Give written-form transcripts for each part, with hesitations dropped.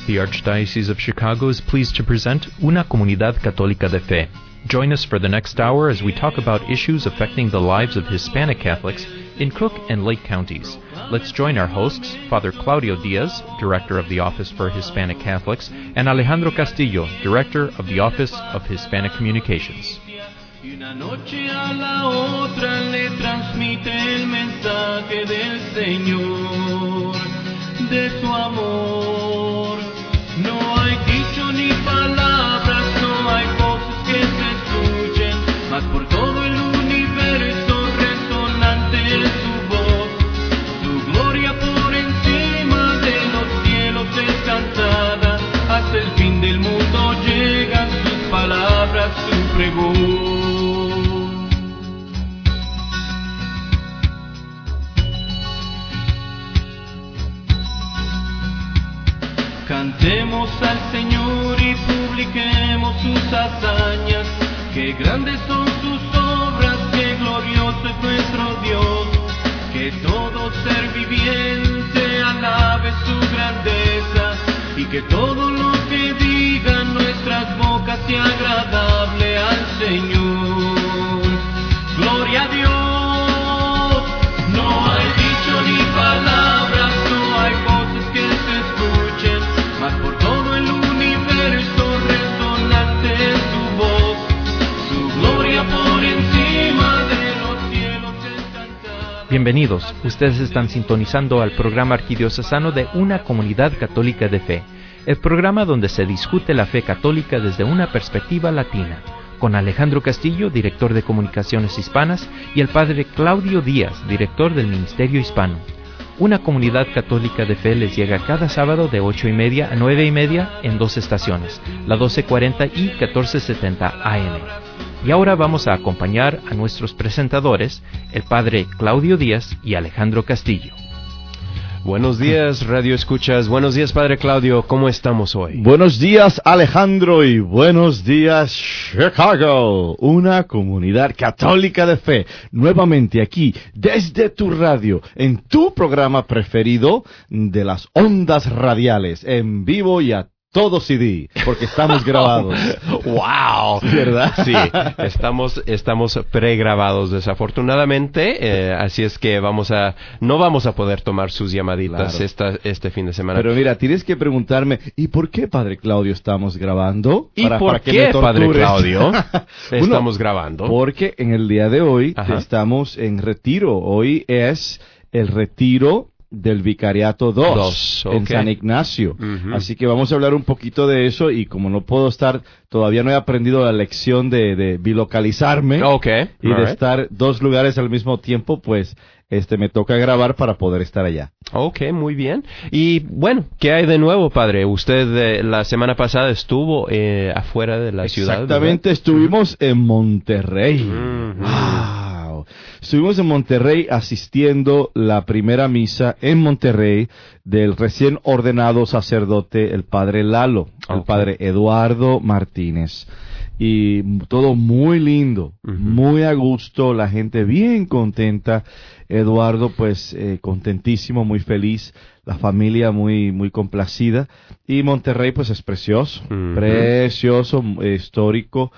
the Archdiocese of Chicago is pleased to present Una Comunidad Católica de Fe. Join us for the next hour as we talk about issues affecting the lives of Hispanic Catholics in Cook and Lake counties. Let's join our hosts, Father Claudio Diaz, Director of the Office for Hispanic Catholics, and Alejandro Castillo, Director of the Office of Hispanic Communications. Y una noche a la otra le transmite el mensaje del Señor, de su amor. No hay dicho ni palabras, no hay voces que se escuchen, mas por todo el universo resonante es su voz. Su gloria por encima de los cielos es cantada, hasta el fin del mundo llegan sus palabras, su pregón. Cantemos al Señor y publiquemos sus hazañas, que grandes son sus obras, que glorioso es nuestro Dios, que todo ser viviente alabe su grandeza, y que todo lo que digan nuestras bocas sea agradable al Señor. Gloria a Dios. No hay dicho ni palabras, no hay voces que se escuchen, mas por todo el universo resonante es su voz. Su gloria por encima de los cielos es cantada. Bienvenidos, ustedes están sintonizando al programa arquidiocesano de Una Comunidad Católica de Fe, el programa donde se discute la fe católica desde una perspectiva latina, con Alejandro Castillo, director de Comunicaciones Hispanas, y el padre Claudio Díaz, director del Ministerio Hispano. Una Comunidad Católica de Fe les llega cada sábado de 8:30 a 9:30 en dos estaciones, la 1240 y 1470 AM. Y ahora vamos a acompañar a nuestros presentadores, el padre Claudio Díaz y Alejandro Castillo. Buenos días, Radio Escuchas. Buenos días, Padre Claudio. ¿Cómo estamos hoy? Buenos días, Alejandro, y buenos días, Chicago. Una comunidad católica de fe. Nuevamente aquí, desde tu radio, en tu programa preferido de las ondas radiales, en vivo y a todo CD, porque estamos grabados. ¡Wow! ¿Verdad? Sí, estamos pregrabados desafortunadamente, así es que no vamos a poder tomar sus llamaditas este fin de semana. Pero mira, tienes que preguntarme, ¿y por qué, Padre Claudio, estamos grabando? ¿Y por qué, Padre Claudio, estamos grabando? Porque en el día de hoy estamos en retiro. Hoy es el retiro del Vicariato 2 en San Ignacio. Así que vamos a hablar un poquito de eso, y como no puedo estar, todavía no he aprendido la lección de bilocalizarme y de estar dos lugares al mismo tiempo, pues me toca grabar para poder estar allá. Ok, muy bien. Y bueno, ¿qué hay de nuevo, padre? Usted la semana pasada estuvo afuera de la ciudad. Exactamente, estuvimos en Monterrey. ¡Wow! Estuvimos en Monterrey asistiendo la primera misa en Monterrey del recién ordenado sacerdote, el padre Lalo, el padre Eduardo Martínez. Y todo muy lindo, muy a gusto, la gente bien contenta. Eduardo, pues, contentísimo, muy feliz, la familia muy, muy complacida. Y Monterrey, pues, es precioso, precioso, histórico.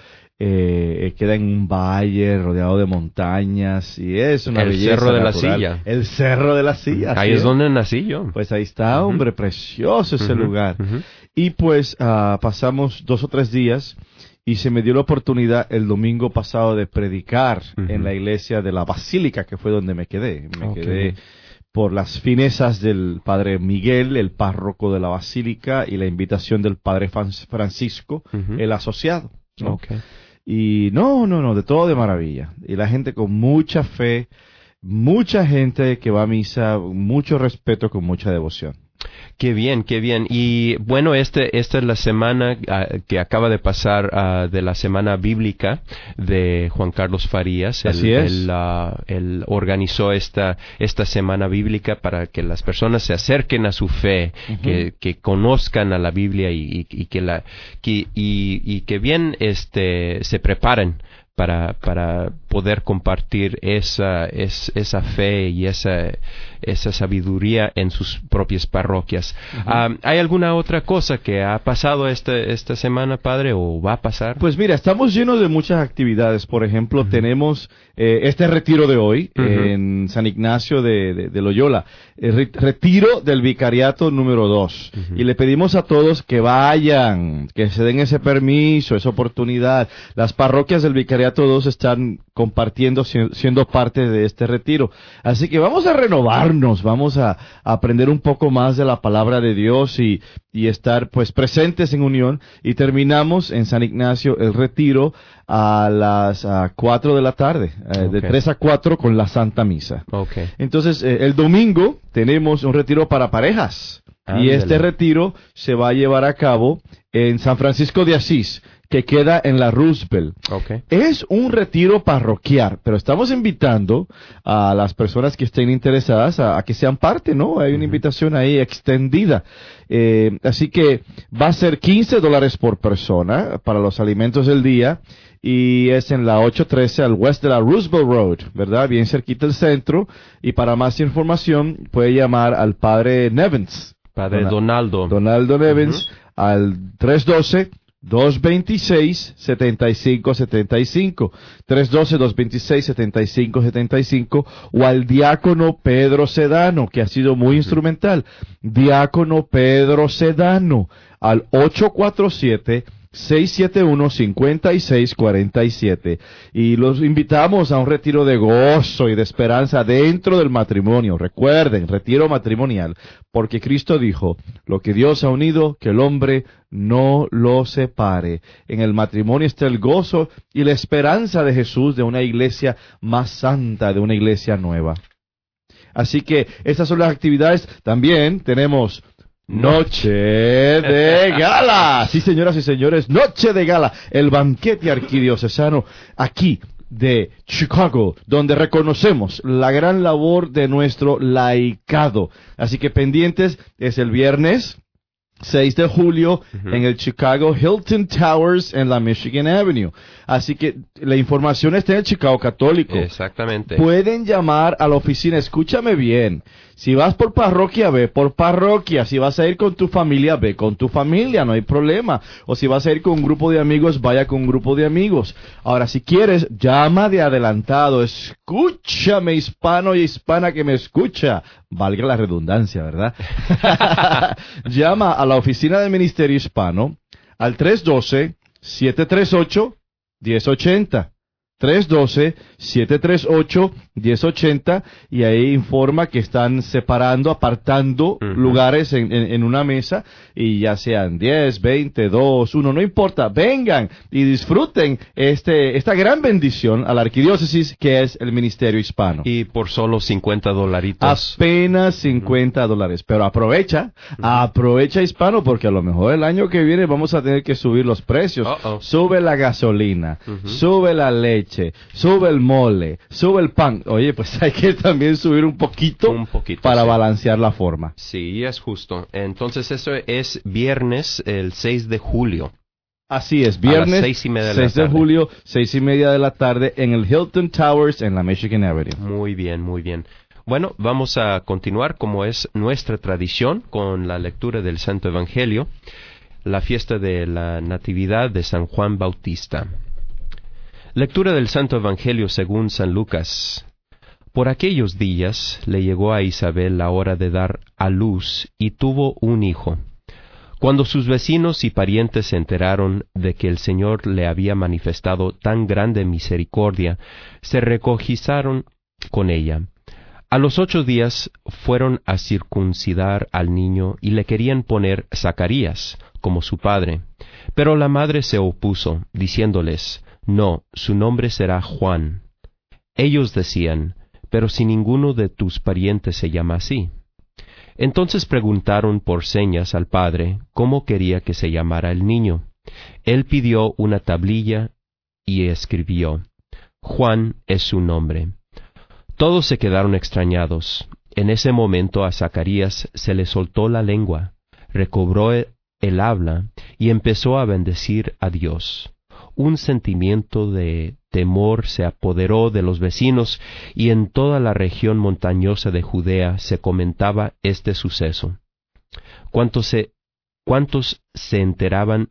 Queda en un valle rodeado de montañas y es una belleza. El Cerro de la natural. Silla. El Cerro de la Silla. Ahí es donde nací yo. Pues ahí está, hombre, precioso ese lugar. Y pues pasamos 2 o 3 días y se me dio la oportunidad el domingo pasado de predicar en la iglesia de la Basílica, que fue donde me quedé. Me quedé por las finezas del padre Miguel, el párroco de la Basílica, y la invitación del padre Francisco, el asociado, ¿no? Y no, de todo de maravilla. Y la gente con mucha fe, mucha gente que va a misa, mucho respeto, con mucha devoción. Qué bien, qué bien. Y bueno, esta es la semana que acaba de pasar de la semana bíblica de Juan Carlos Farías. Así es. Él organizó esta semana bíblica para que las personas se acerquen a su fe, que conozcan a la Biblia y que bien se preparen para poder compartir esa fe y esa sabiduría en sus propias parroquias. ¿Hay alguna otra cosa que ha pasado esta semana, padre, o va a pasar? Pues mira, estamos llenos de muchas actividades. Por ejemplo, tenemos este retiro de hoy en San Ignacio de Loyola, el retiro del vicariato número 2. Y le pedimos a todos que vayan, que se den ese permiso, esa oportunidad. Las parroquias del vicariato 2 están compartiendo, siendo parte de este retiro. Así que vamos a renovarnos, vamos a aprender un poco más de la palabra de Dios y estar pues presentes en unión. Y terminamos en San Ignacio el retiro a las 4 de la tarde, de 3 a 4 con la Santa Misa. Entonces, el domingo tenemos un retiro para parejas. Y este retiro se va a llevar a cabo en San Francisco de Asís, que queda en la Roosevelt. Es un retiro parroquial, pero estamos invitando a las personas que estén interesadas a que sean parte, ¿no? Hay una invitación ahí extendida. Así que va a ser $15 por persona para los alimentos del día. Y es en la 813 al west de la Roosevelt Road, ¿verdad? Bien cerquita del centro. Y para más información puede llamar al padre Nevins. Padre Donaldo Nevins al 312-226-7575, 312-226-7575, o al diácono Pedro Sedano, que ha sido muy instrumental. Diácono Pedro Sedano, al 847-671-5647. Y los invitamos a un retiro de gozo y de esperanza dentro del matrimonio. Recuerden, retiro matrimonial, porque Cristo dijo, lo que Dios ha unido, que el hombre no lo separe. En el matrimonio está el gozo y la esperanza de Jesús, de una iglesia más santa, de una iglesia nueva. Así que estas son las actividades. También tenemos Noche de Gala. Sí, señoras y señores, Noche de Gala, el banquete arquidiocesano aquí de Chicago, donde reconocemos la gran labor de nuestro laicado. Así que pendientes, es el viernes 6 de julio en el Chicago Hilton Towers en la Michigan Avenue. Así que la información está en el Chicago Católico. Exactamente. Pueden llamar a la oficina, escúchame bien. Si vas por parroquia, ve por parroquia. Si vas a ir con tu familia, ve con tu familia, no hay problema. O si vas a ir con un grupo de amigos, vaya con un grupo de amigos. Ahora, si quieres, llama de adelantado. Escúchame, hispano y hispana que me escucha. Valga la redundancia, ¿verdad? Llama a la oficina del Ministerio Hispano al 312-738-1080. 312-738-1080, y ahí informa que están separando, apartando lugares en una mesa, y ya sean 10, 20, 2, 1, no importa, vengan y disfruten esta gran bendición a la arquidiócesis que es el Ministerio Hispano. Y por solo $50. Apenas $50, pero aprovecha hispano, porque a lo mejor el año que viene vamos a tener que subir los precios. Sube la gasolina, sube la leche, sube el mole, sube el pan. Oye, pues hay que también subir un poquito para balancear la forma. Sí, es justo. Entonces eso es viernes, el 6 de julio. Así es, viernes a las 6:30 6 de julio, 6:30 de la tarde en el Hilton Towers en la Michigan Avenue. Muy bien, muy bien. Bueno, vamos a continuar como es nuestra tradición con la lectura del Santo Evangelio, la fiesta de la Natividad de San Juan Bautista. Lectura del Santo Evangelio según San Lucas. Por aquellos días le llegó a Isabel la hora de dar a luz y tuvo un hijo. Cuando sus vecinos y parientes se enteraron de que el Señor le había manifestado tan grande misericordia, se regocijaron con ella. A los 8 días fueron a circuncidar al niño y le querían poner Zacarías, como su padre. Pero la madre se opuso, diciéndoles, «No, su nombre será Juan». Ellos decían, «Pero si ninguno de tus parientes se llama así». Entonces preguntaron por señas al padre cómo quería que se llamara el niño. Él pidió una tablilla y escribió, «Juan es su nombre». Todos se quedaron extrañados. En ese momento a Zacarías se le soltó la lengua, recobró el habla y empezó a bendecir a Dios. Un sentimiento de temor se apoderó de los vecinos, y en toda la región montañosa de Judea se comentaba este suceso. ¿Cuántos se enteraban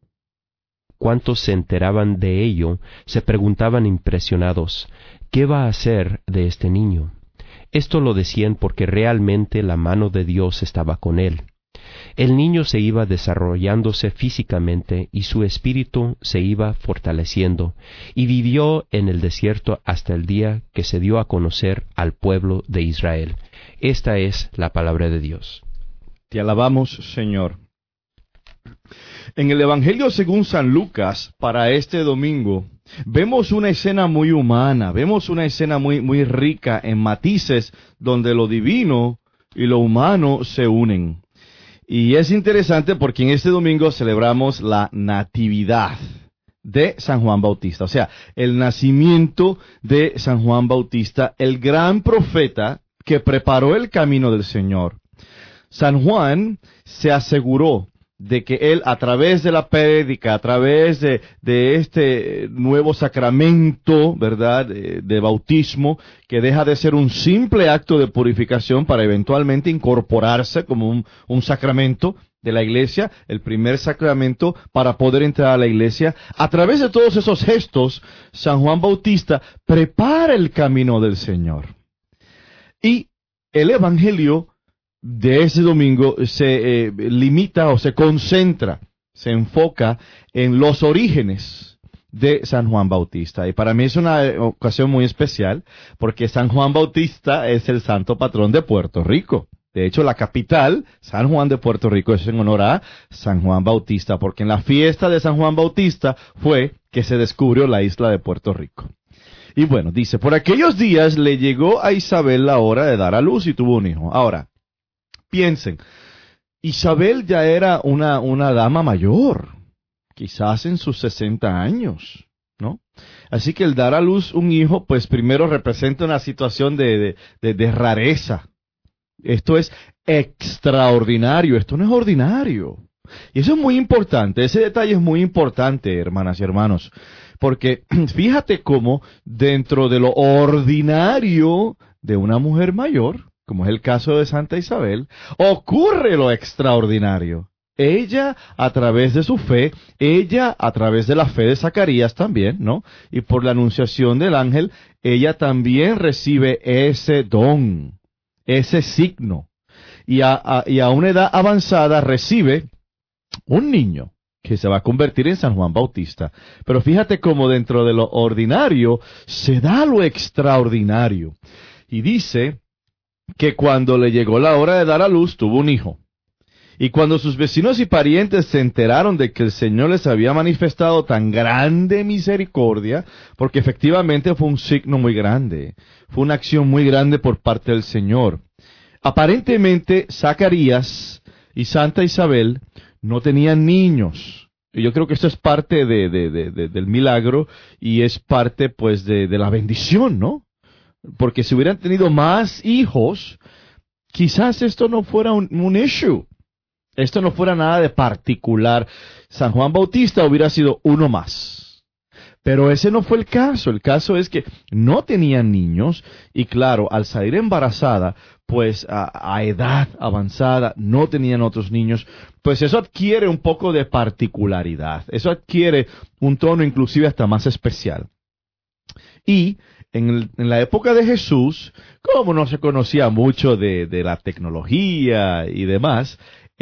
de ello? Se preguntaban impresionados, ¿qué va a hacer de este niño? Esto lo decían porque realmente la mano de Dios estaba con él. El niño se iba desarrollándose físicamente y su espíritu se iba fortaleciendo, y vivió en el desierto hasta el día que se dio a conocer al pueblo de Israel. Esta es la palabra de Dios. Te alabamos, Señor. En el Evangelio según San Lucas, para este domingo, vemos una escena muy humana, vemos una escena muy rica en matices donde lo divino y lo humano se unen. Y es interesante porque en este domingo celebramos la Natividad de San Juan Bautista, o sea, el nacimiento de San Juan Bautista, el gran profeta que preparó el camino del Señor. San Juan se aseguró de que él, a través de la prédica, a través de este nuevo sacramento, ¿verdad?, de bautismo, que deja de ser un simple acto de purificación para eventualmente incorporarse como un sacramento de la iglesia, el primer sacramento para poder entrar a la iglesia. A través de todos esos gestos, San Juan Bautista prepara el camino del Señor. Y el Evangelio de ese domingo se limita o se concentra, se enfoca en los orígenes de San Juan Bautista. Y para mí es una ocasión muy especial porque San Juan Bautista es el santo patrón de Puerto Rico. De hecho, la capital, San Juan de Puerto Rico, es en honor a San Juan Bautista, porque en la fiesta de San Juan Bautista fue que se descubrió la isla de Puerto Rico. Y bueno, dice, por aquellos días le llegó a Isabel la hora de dar a luz y tuvo un hijo. Ahora, piensen, Isabel ya era una dama mayor, quizás en sus 60 años, ¿no? Así que el dar a luz un hijo, pues primero representa una situación de rareza. Esto es extraordinario, esto no es ordinario. Y eso es muy importante, ese detalle es muy importante, hermanas y hermanos, porque fíjate cómo dentro de lo ordinario de una mujer mayor, como es el caso de Santa Isabel, ocurre lo extraordinario. Ella, a través de su fe, ella, a través de la fe de Zacarías también, ¿no? Y por la anunciación del ángel, ella también recibe ese don, ese signo. Y a una edad avanzada recibe un niño que se va a convertir en San Juan Bautista. Pero fíjate cómo dentro de lo ordinario se da lo extraordinario. Y dice que cuando le llegó la hora de dar a luz, tuvo un hijo. Y cuando sus vecinos y parientes se enteraron de que el Señor les había manifestado tan grande misericordia, porque efectivamente fue un signo muy grande, fue una acción muy grande por parte del Señor. Aparentemente, Zacarías y Santa Isabel no tenían niños. Y yo creo que esto es parte del milagro y es parte, pues, de la bendición, ¿no? Porque si hubieran tenido más hijos, quizás esto no fuera un issue. Esto no fuera nada de particular. San Juan Bautista hubiera sido uno más. Pero ese no fue el caso. El caso es que no tenían niños y claro, al salir embarazada, pues a edad avanzada no tenían otros niños, pues eso adquiere un poco de particularidad. Eso adquiere un tono inclusive hasta más especial. Y en la época de Jesús, como no se conocía mucho de la tecnología y demás,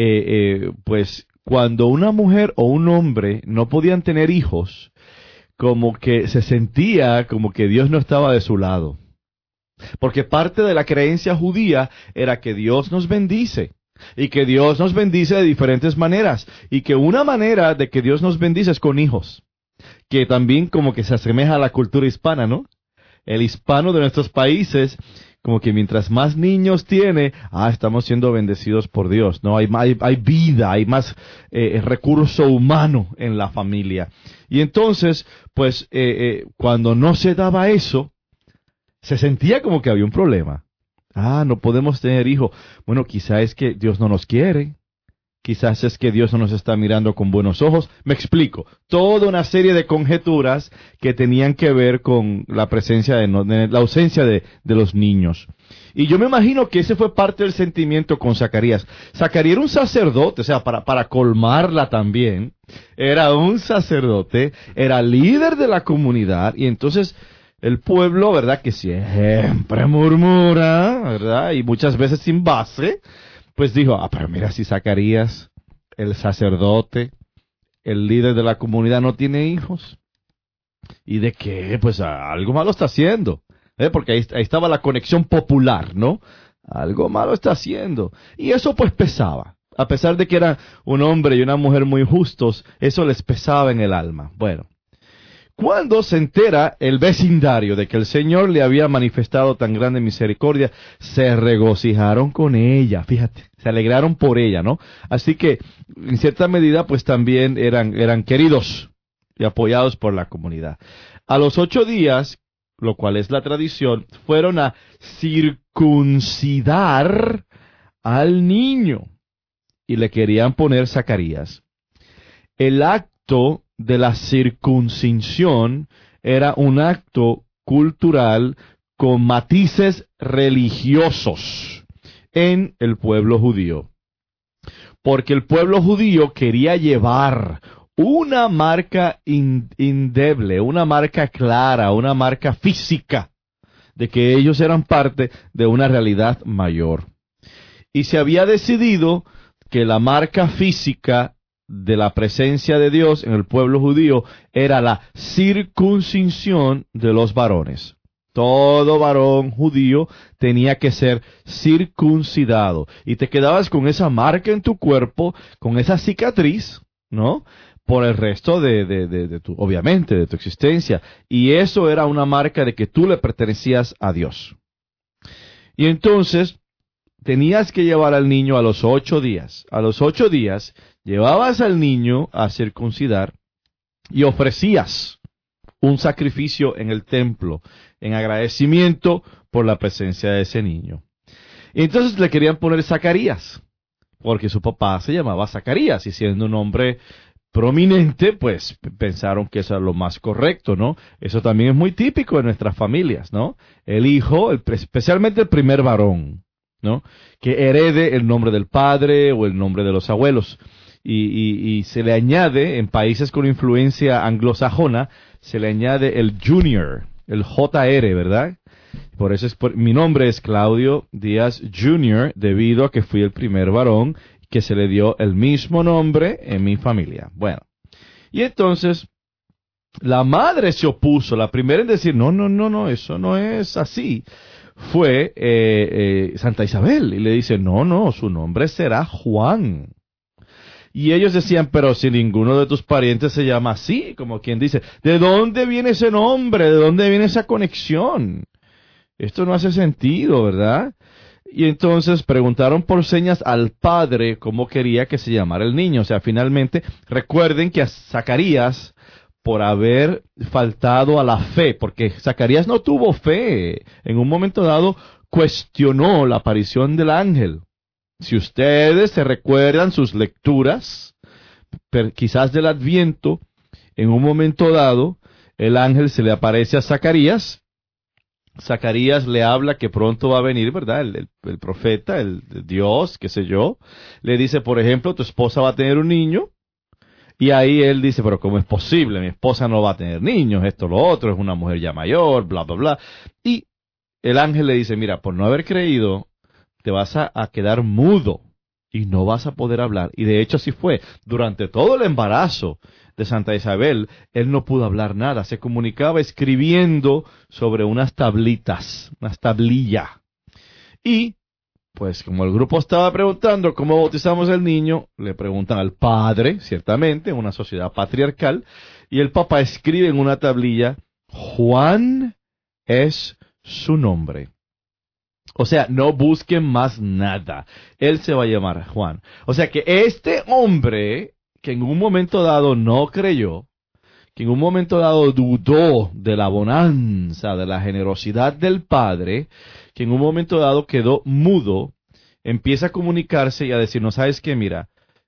pues cuando una mujer o un hombre no podían tener hijos, como que se sentía como que Dios no estaba de su lado. Porque parte de la creencia judía era que Dios nos bendice. Y que Dios nos bendice de diferentes maneras. Y que una manera de que Dios nos bendice es con hijos. Que también como que se asemeja a la cultura hispana, ¿no? El hispano de nuestros países, como que mientras más niños tiene, estamos siendo bendecidos por Dios, ¿no? Hay vida, hay más recurso humano en la familia. Y entonces, pues, cuando no se daba eso, se sentía como que había un problema. No podemos tener hijos. Bueno, quizá es que Dios no nos quiere. quizás es que Dios no nos está mirando con buenos ojos. Me explico, toda una serie de conjeturas que tenían que ver con la presencia de la ausencia de los niños. Y yo me imagino que ese fue parte del sentimiento con Zacarías. Zacarías era un sacerdote, o sea, para colmarla también, era un sacerdote, era líder de la comunidad, y entonces el pueblo, ¿verdad?, que siempre murmura, ¿verdad?, y muchas veces sin base, pues dijo, pero mira, si Zacarías, el sacerdote, el líder de la comunidad, no tiene hijos, ¿y de qué? Pues algo malo está haciendo. Porque ahí estaba la conexión popular, ¿no? Algo malo está haciendo. Y eso pues pesaba. A pesar de que era un hombre y una mujer muy justos, eso les pesaba en el alma. Bueno, cuando se entera el vecindario de que el Señor le había manifestado tan grande misericordia, se regocijaron con ella, fíjate, se alegraron por ella, ¿no? Así que, en cierta medida, pues también eran queridos y apoyados por la comunidad. A los 8 días, lo cual es la tradición, fueron a circuncidar al niño y le querían poner Zacarías. El acto de la circuncisión era un acto cultural con matices religiosos en el pueblo judío, porque el pueblo judío quería llevar una marca indeble, una marca clara, una marca física de que ellos eran parte de una realidad mayor. Y se había decidido que la marca física de la presencia de Dios en el pueblo judío era la circuncisión de los varones. Todo varón judío tenía que ser circuncidado. Y te quedabas con esa marca en tu cuerpo, con esa cicatriz, ¿no?, por el resto de tu, obviamente, de tu existencia. Y eso era una marca de que tú le pertenecías a Dios. Y entonces, tenías que llevar al niño a los 8 días. A los 8 días, llevabas al niño a circuncidar y ofrecías un sacrificio en el templo, en agradecimiento por la presencia de ese niño. Y entonces le querían poner Zacarías, porque su papá se llamaba Zacarías, y siendo un hombre prominente, pues pensaron que eso era lo más correcto, ¿no? Eso también es muy típico en nuestras familias, ¿no? El hijo, especialmente el primer varón, ¿no?, que herede el nombre del padre o el nombre de los abuelos. Y se le añade, en países con influencia anglosajona, se le añade el junior, el JR, ¿verdad? Por eso mi nombre es Claudio Díaz Jr., debido a que fui el primer varón que se le dio el mismo nombre en mi familia. Bueno, y entonces la madre se opuso, la primera en decir, no, eso no es así, fue Santa Isabel, y le dice, no, su nombre será Juan. Y ellos decían, pero si ninguno de tus parientes se llama así, como quien dice, ¿de dónde viene ese nombre? ¿De dónde viene esa conexión? Esto no hace sentido, ¿verdad? Y entonces preguntaron por señas al padre cómo quería que se llamara el niño. O sea, finalmente, recuerden que a Zacarías, por haber faltado a la fe, porque Zacarías no tuvo fe, en un momento dado cuestionó la aparición del ángel. Si ustedes se recuerdan sus lecturas, quizás del Adviento, en un momento dado, el ángel se le aparece a Zacarías. Zacarías le habla que pronto va a venir, ¿verdad? El profeta, el Dios, qué sé yo. Le dice, por ejemplo, tu esposa va a tener un niño. Y ahí él dice, pero ¿cómo es posible? Mi esposa no va a tener niños, esto, lo otro, es una mujer ya mayor, bla, bla, bla. Y el ángel le dice, mira, por no haber creído, te vas a quedar mudo y no vas a poder hablar. Y de hecho así fue. Durante todo el embarazo de Santa Isabel, él no pudo hablar nada. Se comunicaba escribiendo sobre unas tablitas, unas tablillas. Y, pues como el grupo estaba preguntando cómo bautizamos al niño, le preguntan al padre, ciertamente, en una sociedad patriarcal, y el papá escribe en una tablilla, Juan es su nombre. O sea, no busquen más nada. Él se va a llamar Juan. O sea que este hombre, que en un momento dado no creyó, que en un momento dado dudó de la bonanza, de la generosidad del Padre, que en un momento dado quedó mudo, empieza a comunicarse y a decir, no sabes qué, mira,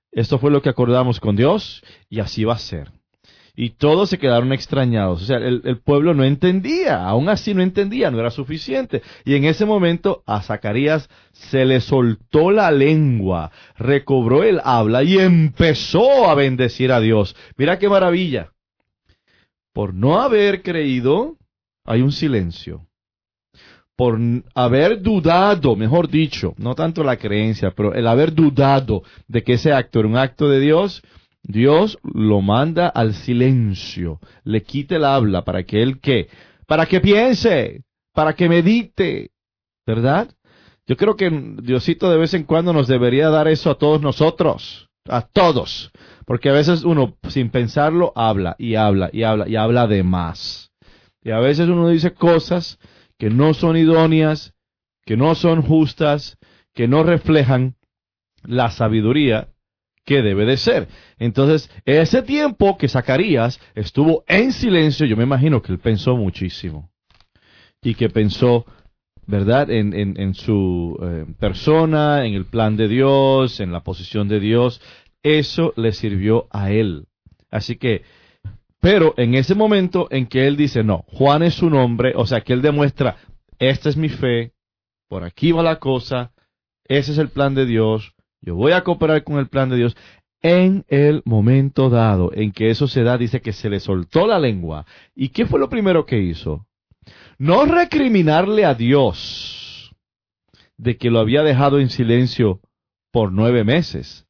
esto fue lo que acordamos con Dios y así va a ser. Y todos se quedaron extrañados. O sea, el pueblo no entendía, aún así no entendía, no era suficiente. Y en ese momento a Zacarías se le soltó la lengua, recobró el habla y empezó a bendecir a Dios. Mira qué maravilla. Por no haber creído, hay un silencio. Por haber dudado, mejor dicho, no tanto la creencia, pero el haber dudado de que ese acto era un acto de Dios, Dios lo manda al silencio, le quita el habla para que él ¿qué? Para que piense, para que medite, ¿verdad? Yo creo que Diosito de vez en cuando nos debería dar eso a todos nosotros, a todos, porque a veces uno sin pensarlo habla y habla y habla y habla de más. Y a veces uno dice cosas que no son idóneas, que no son justas, que no reflejan la sabiduría que debe de ser. Entonces, ese tiempo que Zacarías estuvo en silencio, yo me imagino que él pensó muchísimo. Y que pensó, ¿verdad?, en su persona, en el plan de Dios, en la posición de Dios. Eso le sirvió a él. Así que, pero en ese momento en que él dice, no, Juan es su nombre, o sea, que él demuestra, esta es mi fe, por aquí va la cosa, ese es el plan de Dios, yo voy a cooperar con el plan de Dios. En el momento dado en que eso se da, dice que se le soltó la lengua. ¿Y qué fue lo primero que hizo? No recriminarle a Dios de que lo había dejado en silencio por 9 meses.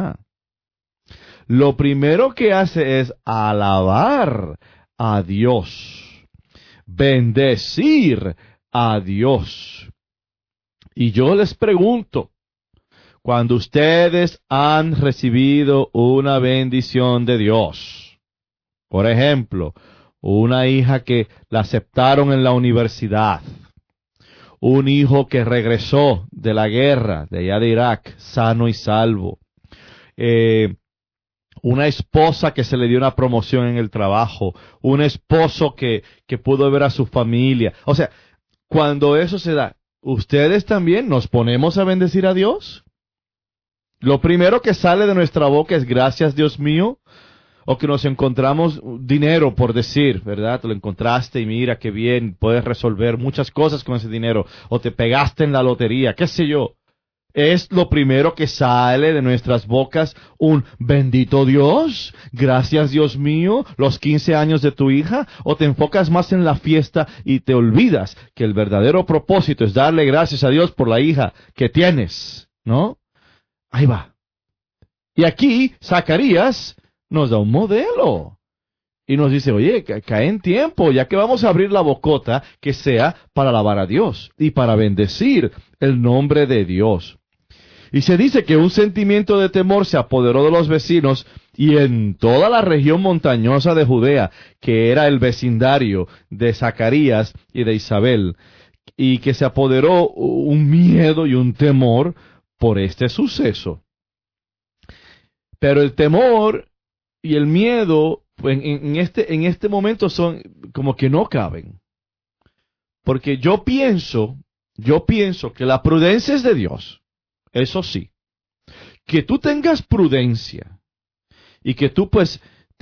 Lo primero que hace es alabar a Dios, bendecir a Dios. Y yo les pregunto, cuando ustedes han recibido una bendición de Dios, por ejemplo, una hija que la aceptaron en la universidad, un hijo que regresó de la guerra, de allá de Irak, sano y salvo, una esposa que se le dio una promoción en el trabajo, un esposo que pudo ver a su familia. O sea, cuando eso se da, ¿ustedes también nos ponemos a bendecir a Dios? Lo primero que sale de nuestra boca es gracias, Dios mío, o que nos encontramos dinero, por decir, ¿verdad? Te lo encontraste y mira qué bien, puedes resolver muchas cosas con ese dinero, o te pegaste en la lotería, qué sé yo. Es lo primero que sale de nuestras bocas, un bendito Dios, gracias Dios mío, los 15 años de tu hija, o te enfocas más en la fiesta y te olvidas que el verdadero propósito es darle gracias a Dios por la hija que tienes, ¿no? Ahí va. Y aquí Zacarías nos da un modelo. Y nos dice, oye, cae en tiempo, ya que vamos a abrir la bocota, que sea para alabar a Dios y para bendecir el nombre de Dios. Y se dice que un sentimiento de temor se apoderó de los vecinos y en toda la región montañosa de Judea, que era el vecindario de Zacarías y de Isabel, y que se apoderó un miedo y un temor por este suceso. Pero el temor y el miedo en este momento son como que no caben. Porque yo pienso que la prudencia es de Dios. Eso sí. Que tú tengas prudencia y que tú pues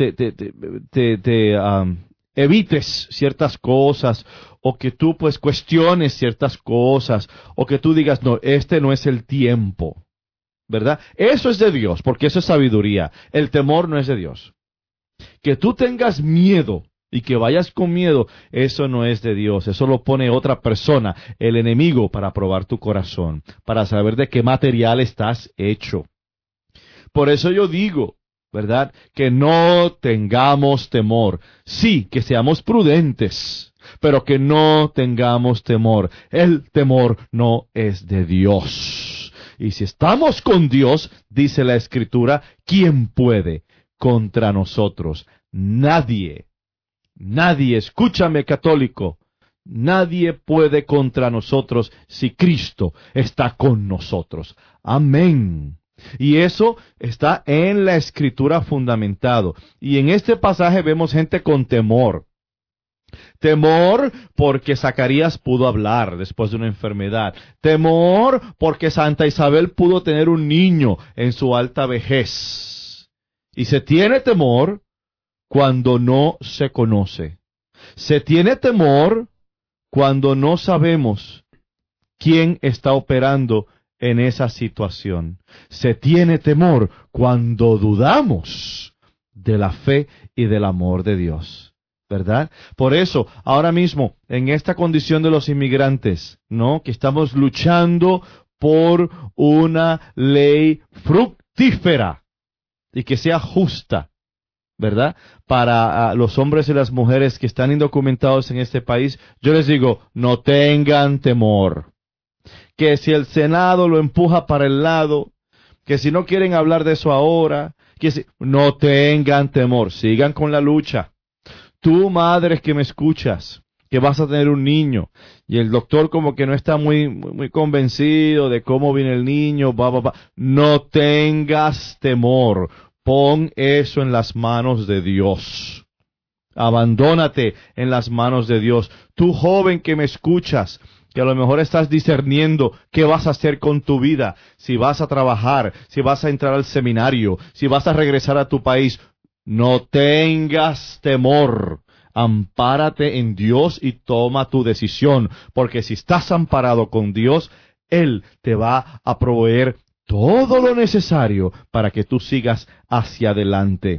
evites ciertas cosas, o que tú pues cuestiones ciertas cosas, o que tú digas, no, este no es el tiempo, ¿verdad? Eso es de Dios, porque eso es sabiduría. El temor no es de Dios. Que tú tengas miedo y que vayas con miedo, eso no es de Dios. Eso lo pone otra persona, el enemigo, para probar tu corazón, para saber de qué material estás hecho. Por eso yo digo, ¿verdad?, que no tengamos temor. Sí, que seamos prudentes, pero que no tengamos temor. El temor no es de Dios. Y si estamos con Dios, dice la Escritura, ¿quién puede contra nosotros? Nadie. Nadie, escúchame, católico, nadie puede contra nosotros si Cristo está con nosotros. Amén. Y eso está en la Escritura fundamentado. Y en este pasaje vemos gente con temor. Temor porque Zacarías pudo hablar después de una enfermedad. Temor porque Santa Isabel pudo tener un niño en su alta vejez. Y se tiene temor cuando no se conoce. Se tiene temor cuando no sabemos quién está operando en esa situación. Se tiene temor cuando dudamos de la fe y del amor de Dios, ¿verdad? Por eso, ahora mismo, en esta condición de los inmigrantes, ¿no? Que estamos luchando por una ley fructífera y que sea justa, ¿verdad? Para los hombres y las mujeres que están indocumentados en este país, yo les digo, no tengan temor. Que si el Senado lo empuja para el lado, que si no quieren hablar de eso ahora, que si, no tengan temor, sigan con la lucha. Tú, madre que me escuchas, que vas a tener un niño, y el doctor como que no está muy convencido de cómo viene el niño, no tengas temor. Pon eso en las manos de Dios. Abandónate en las manos de Dios. Tú, joven que me escuchas, que a lo mejor estás discerniendo qué vas a hacer con tu vida, si vas a trabajar, si vas a entrar al seminario, si vas a regresar a tu país, no tengas temor. Ampárate en Dios y toma tu decisión, porque si estás amparado con Dios, Él te va a proveer todo lo necesario para que tú sigas hacia adelante.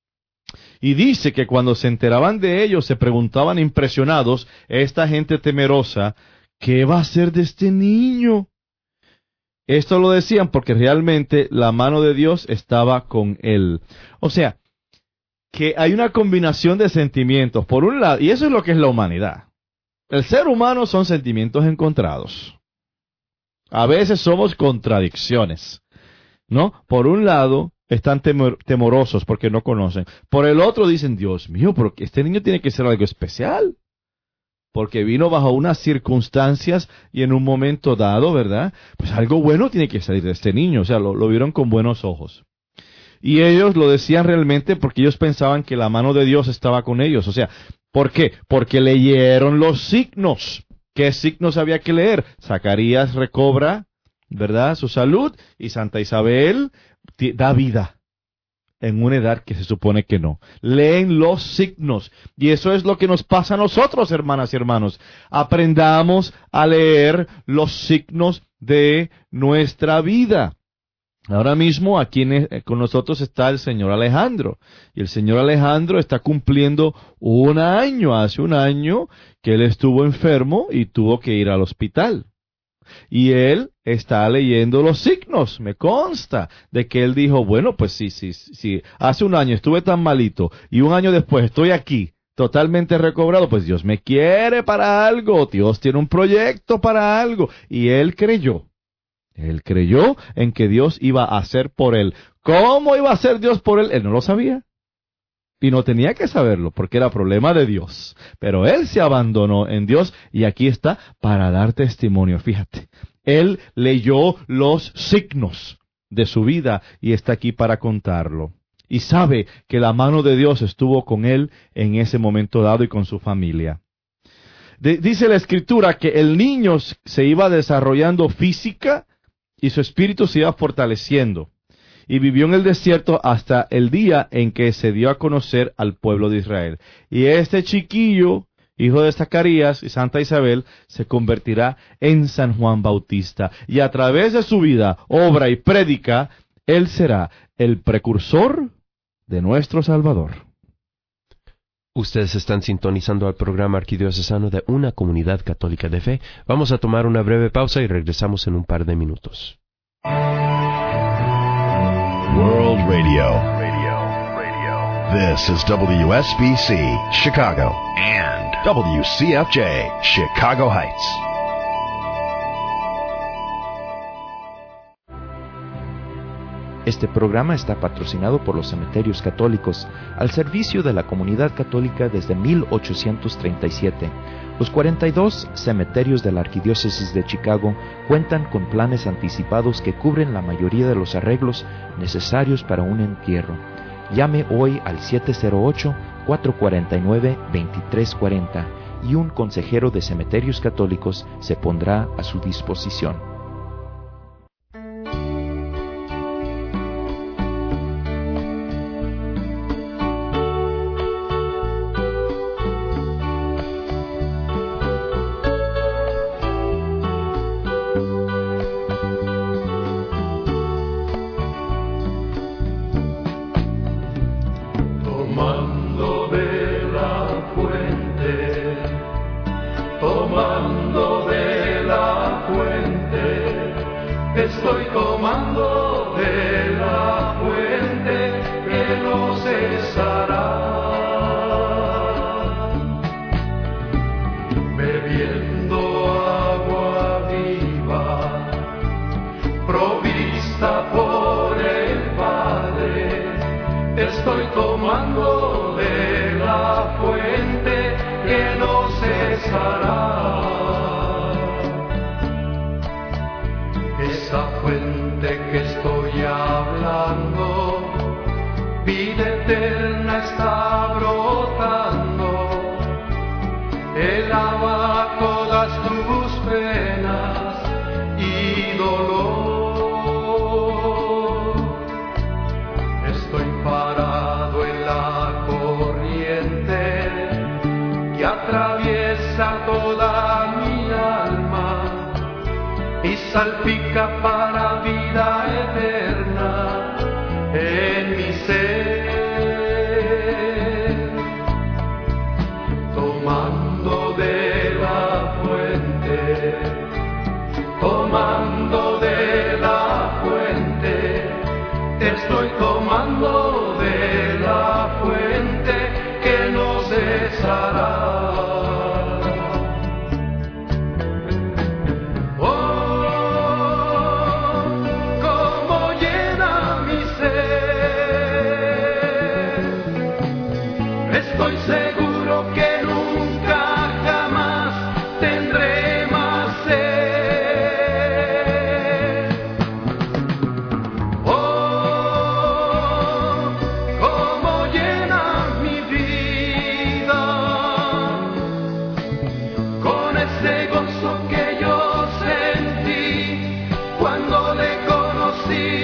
Y dice que cuando se enteraban de ellos, se preguntaban impresionados, esta gente temerosa, ¿qué va a hacer de este niño? Esto lo decían porque realmente la mano de Dios estaba con él. O sea, que hay una combinación de sentimientos. Por un lado, y eso es lo que es la humanidad. El ser humano son sentimientos encontrados. A veces somos contradicciones, ¿no? Por un lado, están temorosos porque no conocen. Por el otro dicen, Dios mío, pero este niño tiene que ser algo especial. Porque vino bajo unas circunstancias y en un momento dado, ¿verdad? Pues algo bueno tiene que salir de este niño. O sea, lo vieron con buenos ojos. Y ellos lo decían realmente porque ellos pensaban que la mano de Dios estaba con ellos. O sea, ¿por qué? Porque leyeron los signos. ¿Qué signos había que leer? Zacarías recobra, ¿verdad?, su salud, y Santa Isabel da vida en una edad que se supone que no. Leen los signos. Y eso es lo que nos pasa a nosotros, hermanas y hermanos. Aprendamos a leer los signos de nuestra vida. Ahora mismo aquí con nosotros está el señor Alejandro. Y el señor Alejandro está cumpliendo un año. Hace un año que él estuvo enfermo y tuvo que ir al hospital. Y él está leyendo los signos, me consta, de que él dijo, bueno, pues sí, hace un año estuve tan malito y un año después estoy aquí, totalmente recobrado, pues Dios me quiere para algo, Dios tiene un proyecto para algo. Y él creyó en que Dios iba a hacer por él. ¿Cómo iba a hacer Dios por él? Él no lo sabía. Y no tenía que saberlo, porque era problema de Dios. Pero él se abandonó en Dios y aquí está para dar testimonio. Fíjate, él leyó los signos de su vida y está aquí para contarlo. Y sabe que la mano de Dios estuvo con él en ese momento dado y con su familia. Dice la Escritura que el niño se iba desarrollando física y su espíritu se iba fortaleciendo. Y vivió en el desierto hasta el día en que se dio a conocer al pueblo de Israel. Y este chiquillo, hijo de Zacarías y Santa Isabel, se convertirá en San Juan Bautista. Y a través de su vida, obra y prédica, él será el precursor de nuestro Salvador. Ustedes están sintonizando al programa arquidiocesano de una comunidad católica de fe. Vamos a tomar una breve pausa y regresamos en un par de minutos. World Radio. This is WSBC, Chicago, and WCFJ, Chicago Heights. Este programa está patrocinado por los cementerios católicos, al servicio de la comunidad católica desde 1837. Los 42 cementerios de la Arquidiócesis de Chicago cuentan con planes anticipados que cubren la mayoría de los arreglos necesarios para un entierro. Llame hoy al 449-2340 y un consejero de Cementerios Católicos se pondrá a su disposición. Estoy tomando de la fuente que no cesará, bebiendo agua viva, provista por el Padre. Estoy tomando de la fuente que no cesará. Esa fuente que estoy hablando, vida eterna está brotando. Él lava todas tus penas y dolor. Estoy parado en la corriente que atraviesa toda mi alma y salpica para vida eterna en mi ser. Tomando de la fuente, tomando de la fuente, estoy tomando de la fuente que no cesará. Estoy seguro que nunca jamás tendré más sed. Oh, cómo llena mi vida con ese gozo que yo sentí cuando le conocí.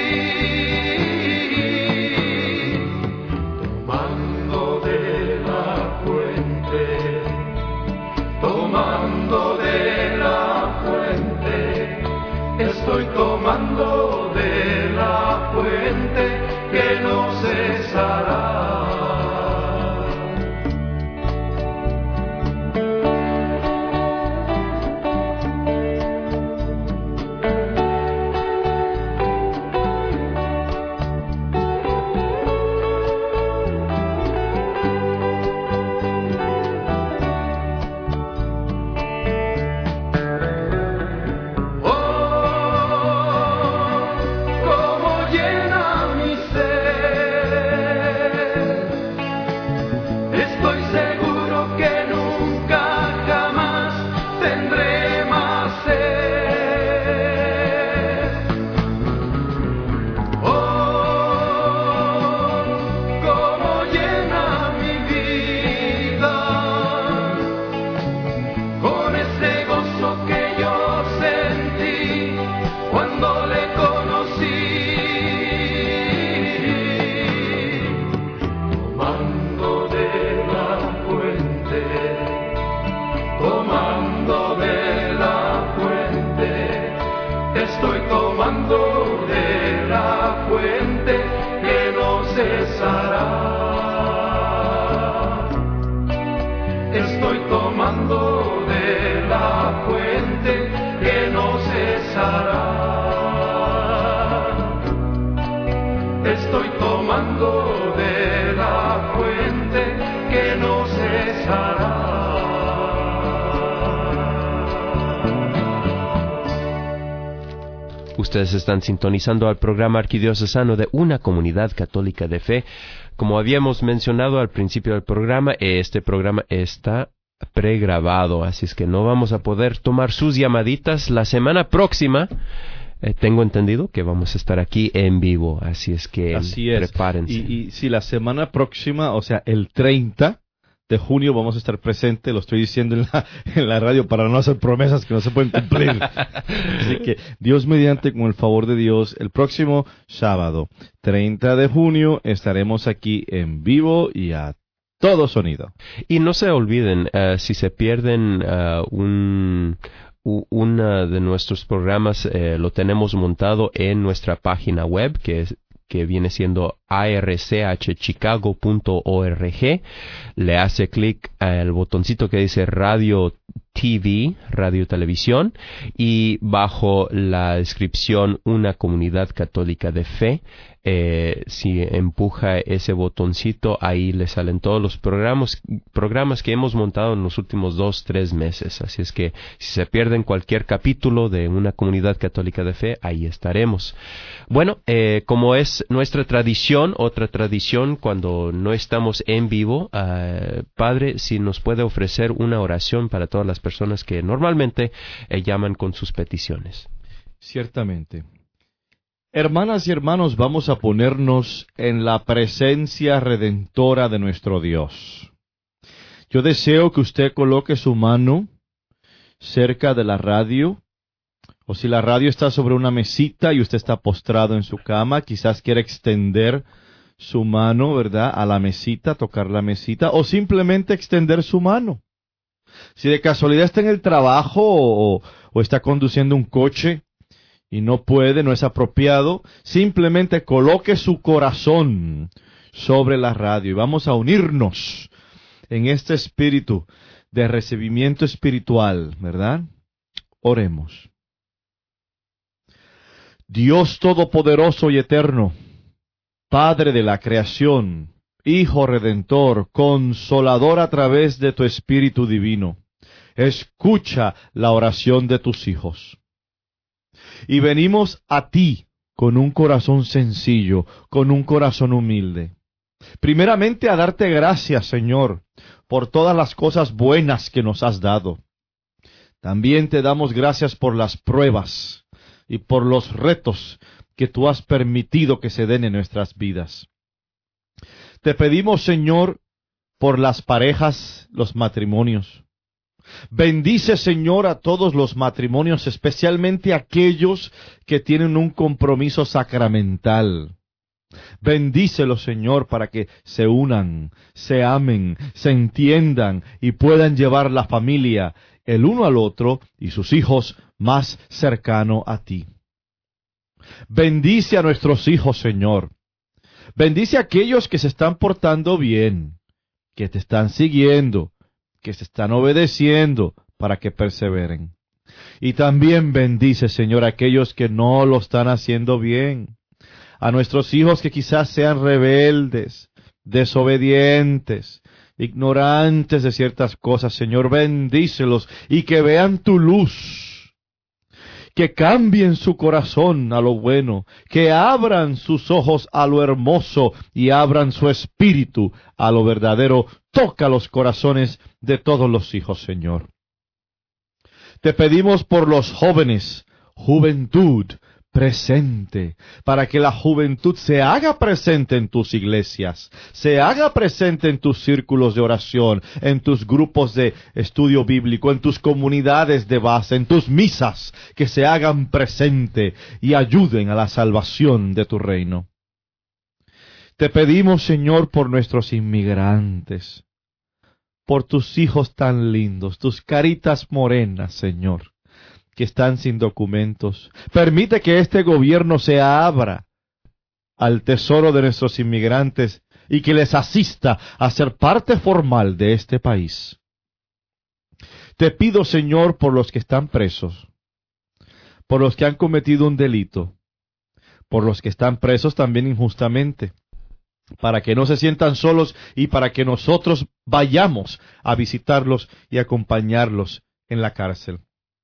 Tomando de la fuente, estoy tomando de la fuente que no cesará. Estoy seguro que nunca jamás tendré más sed. Oh, cómo llena mi vida con ese gozo que yo sentí cuando le conocí. Tomando de la fuente, estoy tomando de la fuente que no cesará. Estoy tomando de la fuente que no cesará. Estoy tomando de la fuente que no cesará. Ustedes están sintonizando al programa arquidiocesano de una comunidad católica de fe. Como habíamos mencionado al principio del programa, este programa está pregrabado, así es que no vamos a poder tomar sus llamaditas. La semana próxima tengo entendido que vamos a estar aquí en vivo, así es que prepárense. Y si la semana próxima, o sea, el 30 de junio vamos a estar presentes, lo estoy diciendo en la radio para no hacer promesas que no se pueden cumplir. Así que Dios mediante, con el favor de Dios, el próximo sábado, 30 de junio, estaremos aquí en vivo y a todo sonido. Y no se olviden, si se pierden uno de nuestros programas, lo tenemos montado en nuestra página web, que viene siendo archchicago.org. Le hace clic al botoncito que dice Radio TV, Radio Televisión, y bajo la descripción Una Comunidad Católica de Fe, si empuja ese botoncito, ahí le salen todos los programas que hemos montado en los últimos 2-3 meses. Así es que si se pierden cualquier capítulo de Una Comunidad Católica de Fe, ahí estaremos. Bueno, como es nuestra tradición, otra tradición cuando no estamos en vivo, Padre, si nos puede ofrecer una oración para todas las personas que normalmente llaman con sus peticiones. Ciertamente. Hermanas y hermanos, vamos a ponernos en la presencia redentora de nuestro Dios. Yo deseo que usted coloque su mano cerca de la radio, o si la radio está sobre una mesita y usted está postrado en su cama, quizás quiera extender su mano, ¿verdad?, a la mesita, tocar la mesita, o simplemente extender su mano. Si de casualidad está en el trabajo o está conduciendo un coche y no puede, no es apropiado, simplemente coloque su corazón sobre la radio y vamos a unirnos en este espíritu de recibimiento espiritual, ¿verdad? Oremos. Dios Todopoderoso y Eterno, Padre de la creación, Hijo Redentor, Consolador a través de tu Espíritu Divino, escucha la oración de tus hijos. Y venimos a ti con un corazón sencillo, con un corazón humilde. Primeramente a darte gracias, Señor, por todas las cosas buenas que nos has dado. También te damos gracias por las pruebas y por los retos que tú has permitido que se den en nuestras vidas. Te pedimos, Señor, por las parejas, los matrimonios. Bendice, Señor, a todos los matrimonios, especialmente aquellos que tienen un compromiso sacramental. Bendícelos, Señor, para que se unan, se amen, se entiendan y puedan llevar la familia el uno al otro y sus hijos más cercano a ti. Bendice a nuestros hijos, Señor. Bendice a aquellos que se están portando bien, que te están siguiendo, que se están obedeciendo para que perseveren. Y también bendice, Señor, a aquellos que no lo están haciendo bien. A nuestros hijos que quizás sean rebeldes, desobedientes, ignorantes de ciertas cosas, Señor, bendícelos y que vean tu luz. Que cambien su corazón a lo bueno, que abran sus ojos a lo hermoso y abran su espíritu a lo verdadero. Toca los corazones de todos los hijos, Señor. Te pedimos por los jóvenes, juventud presente, para que la juventud se haga presente en tus iglesias, se haga presente en tus círculos de oración, en tus grupos de estudio bíblico, en tus comunidades de base, en tus misas, que se hagan presente y ayuden a la salvación de tu reino. Te pedimos, Señor, por nuestros inmigrantes, por tus hijos tan lindos, tus caritas morenas, Señor, que están sin documentos. Permite que este gobierno se abra al tesoro de nuestros inmigrantes y que les asista a ser parte formal de este país. Te pido, Señor, por los que están presos, por los que han cometido un delito, por los que están presos también injustamente, para que no se sientan solos y para que nosotros vayamos a visitarlos y acompañarlos en la cárcel.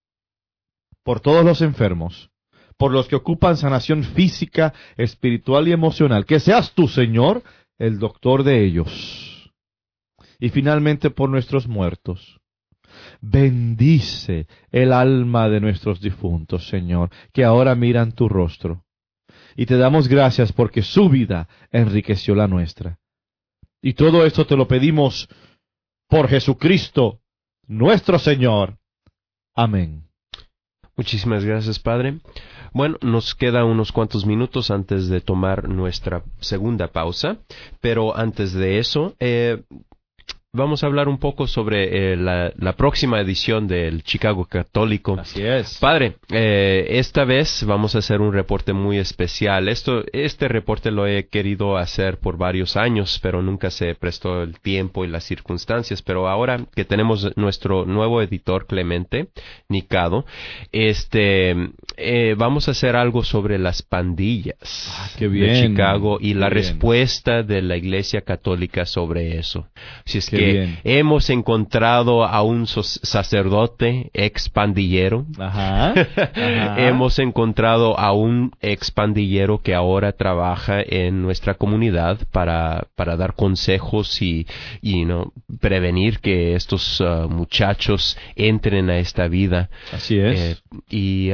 Por todos los enfermos, por los que ocupan sanación física, espiritual y emocional, que seas tú, Señor, el doctor de ellos. Y finalmente por nuestros muertos, Bendice el alma de nuestros difuntos, Señor, que ahora miran tu rostro. Y te damos gracias porque su vida enriqueció la nuestra. Y todo esto te lo pedimos por Jesucristo, nuestro Señor. Amén. Muchísimas gracias, Padre. Bueno, nos queda unos cuantos minutos antes de tomar nuestra segunda pausa, pero antes de eso, vamos a hablar un poco sobre la próxima edición del Chicago Católico. Así es. Padre, esta vez vamos a hacer un reporte muy especial. Este reporte lo he querido hacer por varios años, pero nunca se prestó el tiempo y las circunstancias. Pero ahora que tenemos nuestro nuevo editor, Clemente Nicado, vamos a hacer algo sobre las pandillas qué bien, de Chicago y la qué bien. respuesta de la Iglesia Católica sobre eso. Si es Qué que bien. hemos encontrado a un sacerdote ex pandillero, Ajá. hemos encontrado a un ex pandillero que ahora trabaja en nuestra comunidad para dar consejos y prevenir que estos muchachos entren a esta vida. Así es. Y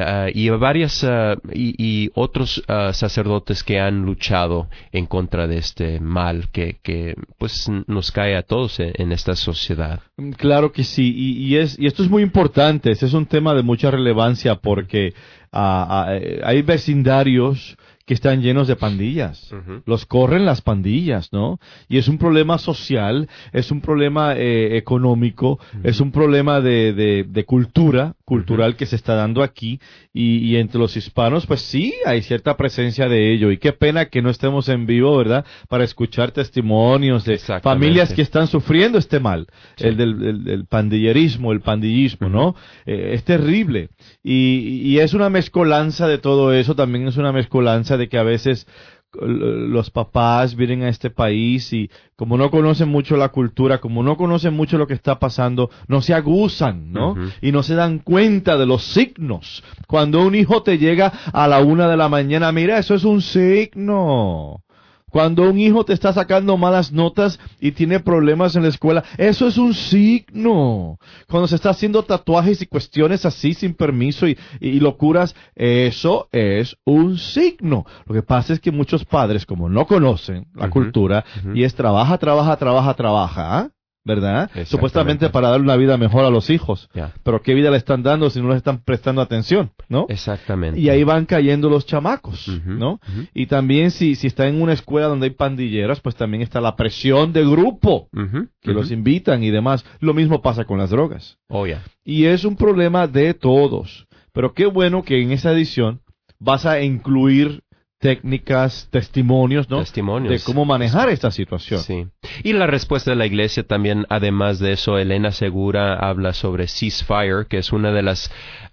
otros sacerdotes que han luchado en contra de este mal que pues nos cae a todos en esta sociedad. Claro que sí, y esto es muy importante, este es un tema de mucha relevancia porque hay vecindarios que están llenos de pandillas. Uh-huh. Los corren las pandillas, ¿no? Y es un problema social, es un problema económico, Uh-huh. es un problema de cultural Uh-huh. que se está dando aquí y entre los hispanos, pues sí, hay cierta presencia de ello. Y qué pena que no estemos en vivo, ¿verdad? Para escuchar testimonios de Exactamente. familias que están sufriendo este mal, Sí. el del pandillerismo, el pandillismo, ¿no? Es terrible. Y es una mezcolanza de todo eso, también es una mezcolanza de que a veces los papás vienen a este país y como no conocen mucho la cultura, como no conocen mucho lo que está pasando, no se aguzan, ¿no? Uh-huh. Y no se dan cuenta de los signos. Cuando un hijo te llega a la 1 de la mañana, mira, eso es un signo. Cuando un hijo te está sacando malas notas y tiene problemas en la escuela, eso es un signo. Cuando se está haciendo tatuajes y cuestiones así sin permiso y locuras, eso es un signo. Lo que pasa es que muchos padres, como no conocen la Uh-huh. cultura, Uh-huh. y es trabaja, ¿ah? ¿Verdad? Exactamente. Supuestamente para dar una vida mejor a los hijos. Ya. Pero ¿qué vida le están dando si no les están prestando atención? ¿No? Exactamente. Y ahí van cayendo los chamacos, Ujú, ¿no? ujú. Y también si está en una escuela donde hay pandilleras, pues también está la presión de grupo Uh-huh. que Uh-huh. los invitan y demás. Lo mismo pasa con las drogas. Oh, ya. Y es un problema de todos. Pero qué bueno que en esa edición vas a incluir técnicas, testimonios, ¿no? Testimonios. De cómo manejar esta situación. Sí. Y la respuesta de la iglesia también, además de eso, Elena Segura habla sobre Ceasefire, que es una de las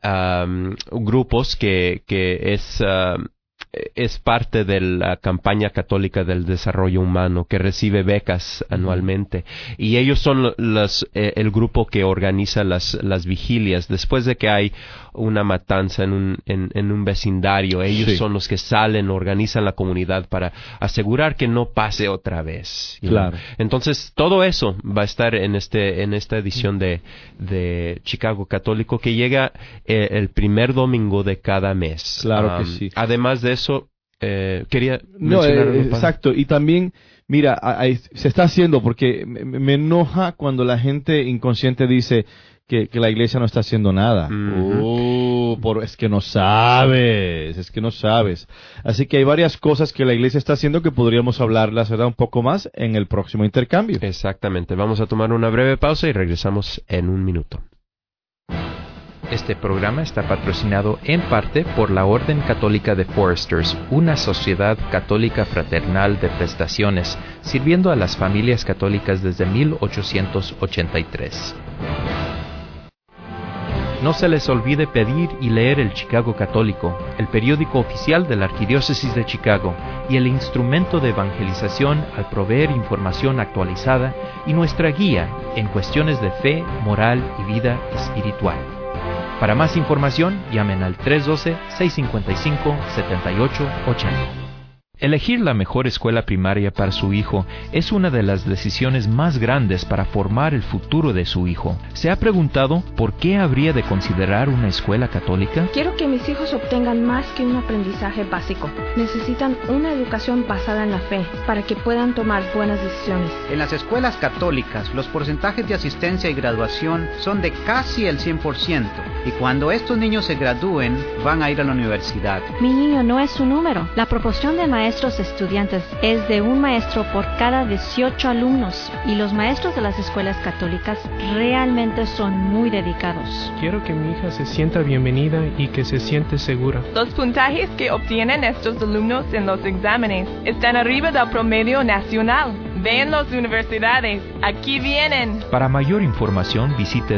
grupos que es parte de la campaña católica del desarrollo humano, que recibe becas anualmente. Y ellos son el grupo que organiza las vigilias. Después de que hay una matanza en un vecindario, ellos Sí. son los que salen, organizan la comunidad para asegurar que no pase otra vez. Claro. Entonces, todo eso va a estar en esta edición de Chicago Católico, que llega el primer domingo de cada mes. Claro que sí. Además de eso, quería No, mencionar algo, padre. exacto. Y también, mira, se está haciendo porque me enoja cuando la gente inconsciente dice que la iglesia no está haciendo nada. Es que no sabes. Así que hay varias cosas que la iglesia está haciendo que podríamos hablarlas, ¿verdad? Un poco más en el próximo intercambio. Exactamente. Vamos a tomar una breve pausa y regresamos en un minuto. Este programa está patrocinado en parte por la Orden Católica de Foresters, una sociedad católica fraternal de prestaciones, sirviendo a las familias católicas desde 1883. No se les olvide pedir y leer el Chicago Católico, el periódico oficial de la Arquidiócesis de Chicago y el instrumento de evangelización al proveer información actualizada y nuestra guía en cuestiones de fe, moral y vida espiritual. Para más información, llamen al 312-655-7880. Elegir la mejor escuela primaria para su hijo es una de las decisiones más grandes para formar el futuro de su hijo. ¿Se ha preguntado por qué habría de considerar una escuela católica? Quiero que mis hijos obtengan más que un aprendizaje básico. Necesitan una educación basada en la fe para que puedan tomar buenas decisiones. En las escuelas católicas, los porcentajes de asistencia y graduación son de casi el 100%. Y cuando estos niños se gradúen, van a ir a la universidad. Mi niño no es un número. La proporción de maestros estudiantes es de un maestro por cada 18 alumnos. Y los maestros de las escuelas católicas realmente son muy dedicados. Quiero que mi hija se sienta bienvenida y que se siente segura. Los puntajes que obtienen estos alumnos en los exámenes están arriba del promedio nacional. Ven las universidades, aquí vienen. Para mayor información visite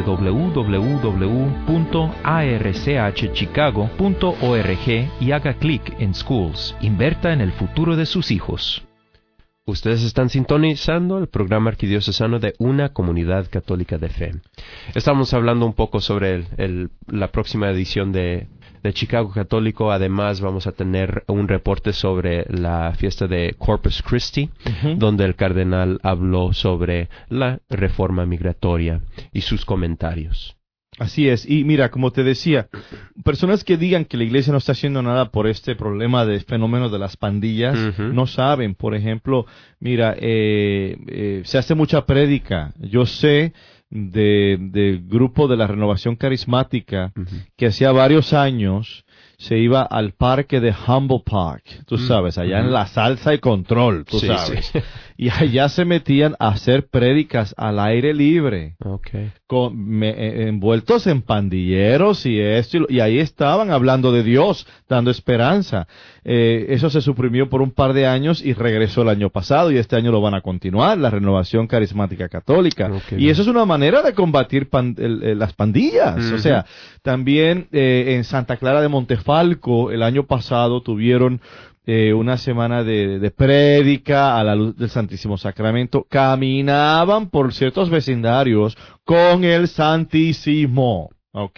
www.archchicago.org y haga clic en Schools. Invierta en el futuro de sus hijos. Ustedes están sintonizando el programa arquidiocesano de una comunidad católica de fe. Estamos hablando un poco sobre la próxima edición de Chicago Católico. Además, vamos a tener un reporte sobre la fiesta de Corpus Christi, donde el cardenal habló sobre la reforma migratoria y sus comentarios. Así es, y mira, como te decía, personas que digan que la iglesia no está haciendo nada por este problema de fenómeno de las pandillas, no saben. Por ejemplo, mira, se hace mucha prédica. Yo sé del grupo de la Renovación Carismática que hacía varios años se iba al parque de Humboldt Park, tú sabes, allá en la salsa y control, tú sabes. Sí. Y allá se metían a hacer prédicas al aire libre, envueltos en pandilleros y esto, y ahí estaban hablando de Dios, dando esperanza. Eso se suprimió por un par de años y regresó el año pasado, y este año lo van a continuar, la Renovación Carismática Católica. Y eso es una manera de combatir las pandillas. O sea, también en Santa Clara de Montefalco, el año pasado tuvieron una semana de prédica a la luz del Santísimo Sacramento. Caminaban por ciertos vecindarios con el Santísimo,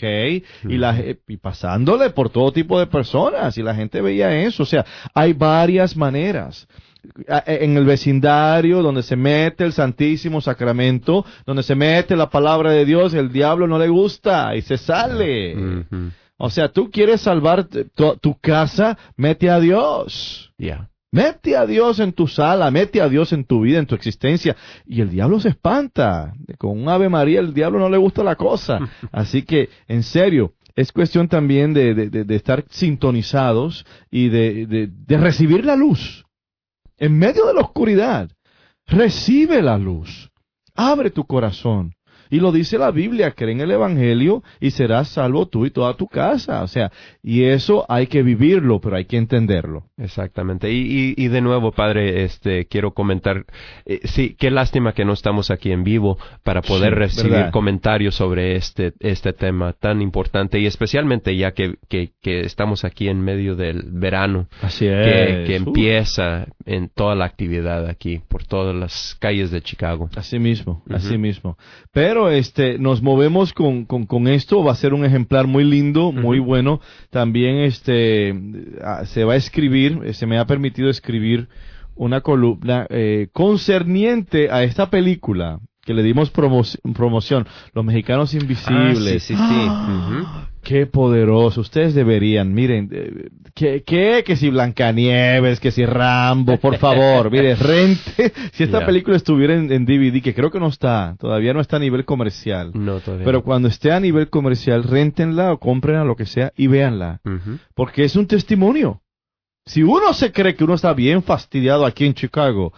y pasándole por todo tipo de personas, y la gente veía eso. O sea, hay varias maneras. En el vecindario donde se mete el Santísimo Sacramento, donde se mete la palabra de Dios, el diablo no le gusta y se sale. O sea, tú quieres salvar tu casa, mete a Dios. Mete a Dios en tu sala, mete a Dios en tu vida, en tu existencia. Y el diablo se espanta. Con un Ave María el diablo no le gusta la cosa. Así que, en serio, es cuestión también de estar sintonizados y de recibir la luz. En medio de la oscuridad, recibe la luz. Abre tu corazón. Y lo dice la Biblia, cree en el Evangelio y serás salvo tú y toda tu casa. O sea, y eso hay que vivirlo, pero hay que entenderlo. Exactamente. Y de nuevo, padre, quiero comentar, sí, qué lástima que no estamos aquí en vivo para poder recibir comentarios sobre este tema tan importante, y especialmente ya que estamos aquí en medio del verano. Así es. Que empieza en toda la actividad aquí, por todas las calles de Chicago. Así mismo, así mismo. Pero nos movemos con esto. Va a ser un ejemplar muy lindo, muy bueno. También se va a escribir, se me ha permitido escribir una columna concerniente a esta película que le dimos promoción, Los Mexicanos Invisibles. Sí. Qué poderoso. Ustedes deberían, miren, que si Blancanieves, que si Rambo, por favor, mire, rente. Si esta película estuviera en DVD, que creo que no está, todavía no está a nivel comercial. No, todavía. Pero cuando esté a nivel comercial, réntenla o cómprenla, lo que sea, y véanla. Porque es un testimonio. Si uno se cree que uno está bien fastidiado aquí en Chicago,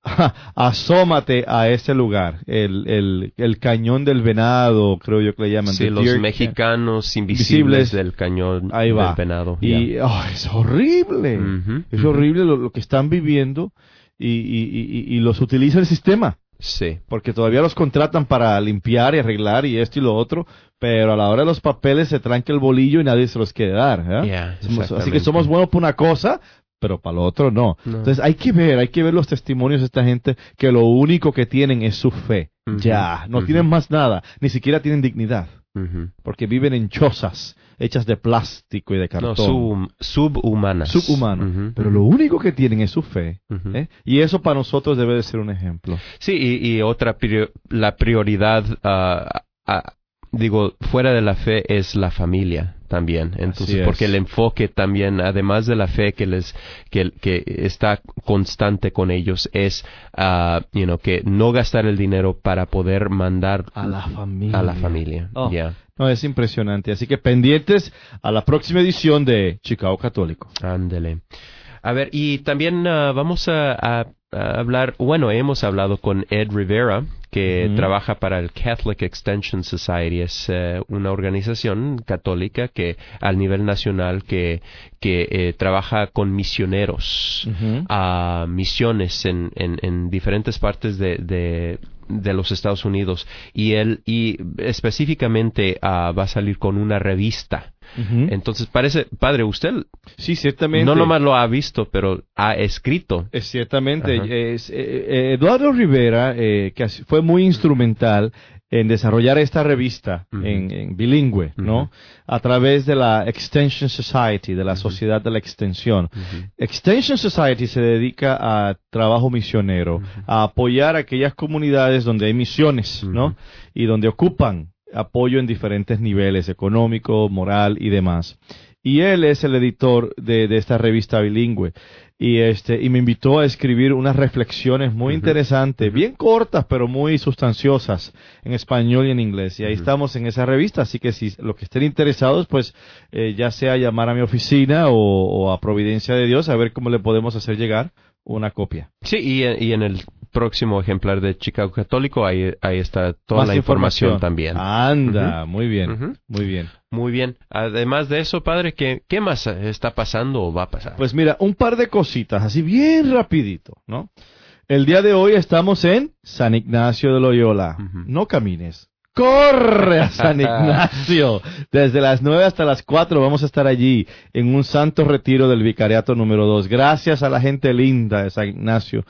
asómate a ese lugar, el Cañón del Venado, creo yo que le llaman. Sí, los Mexicanos Invisibles del Cañón del Venado. Y es horrible, es horrible lo que están viviendo, y los utiliza el sistema. Sí. Porque todavía los contratan para limpiar y arreglar y esto y lo otro, pero a la hora de los papeles se tranca el bolillo y nadie se los quiere dar. Así que somos buenos por una cosa, pero para lo otro no. Entonces hay que ver los testimonios de esta gente, que lo único que tienen es su fe. No tienen más nada, ni siquiera tienen dignidad, porque viven en chozas, hechas de plástico y de cartón. No, subhumanas. Subhumanas. Pero lo único que tienen es su fe. Y eso para nosotros debe de ser un ejemplo. Sí, y otra, la prioridad, fuera de la fe es la familia también. Entonces, porque el enfoque también, además de la fe que está constante con ellos, es, que no gastar el dinero para poder mandar a la familia. Oh. Yeah. No, es impresionante. Así que pendientes a la próxima edición de Chicago Católico. Ándele. A ver, y también vamos a hablar, hemos hablado con Ed Rivera, que trabaja para el Catholic Extension Society. Es una organización católica que al nivel nacional que trabaja con misioneros, a misiones en diferentes partes de los Estados Unidos, y él específicamente va a salir con una revista. Entonces parece, padre, usted sí, ciertamente no nomás lo ha visto, pero ha escrito. Ciertamente. Eduardo Rivera, que fue muy instrumental en desarrollar esta revista en bilingüe, ¿no? A través de la Extension Society, de la Sociedad de la Extensión. Extension Society se dedica a trabajo misionero, a apoyar a aquellas comunidades donde hay misiones, ¿no? Y donde ocupan apoyo en diferentes niveles, económico, moral y demás. Y él es el editor de esta revista bilingüe. Y me invitó a escribir unas reflexiones muy interesantes, bien cortas, pero muy sustanciosas, en español y en inglés. Y ahí estamos en esa revista, así que si los que estén interesados, pues ya sea llamar a mi oficina o a Providencia de Dios, a ver cómo le podemos hacer llegar una copia. Sí, y en el próximo ejemplar de Chicago Católico, ahí está toda la información también. Anda, muy bien, muy bien. Muy bien. Además de eso, padre, ¿qué más está pasando o va a pasar? Pues mira, un par de cositas, así bien rapidito, ¿no? El día de hoy estamos en San Ignacio de Loyola. No camines. ¡Corre a San Ignacio! Desde las 9 hasta las 4 vamos a estar allí en un santo retiro del Vicariato número 2. Gracias a la gente linda de San Ignacio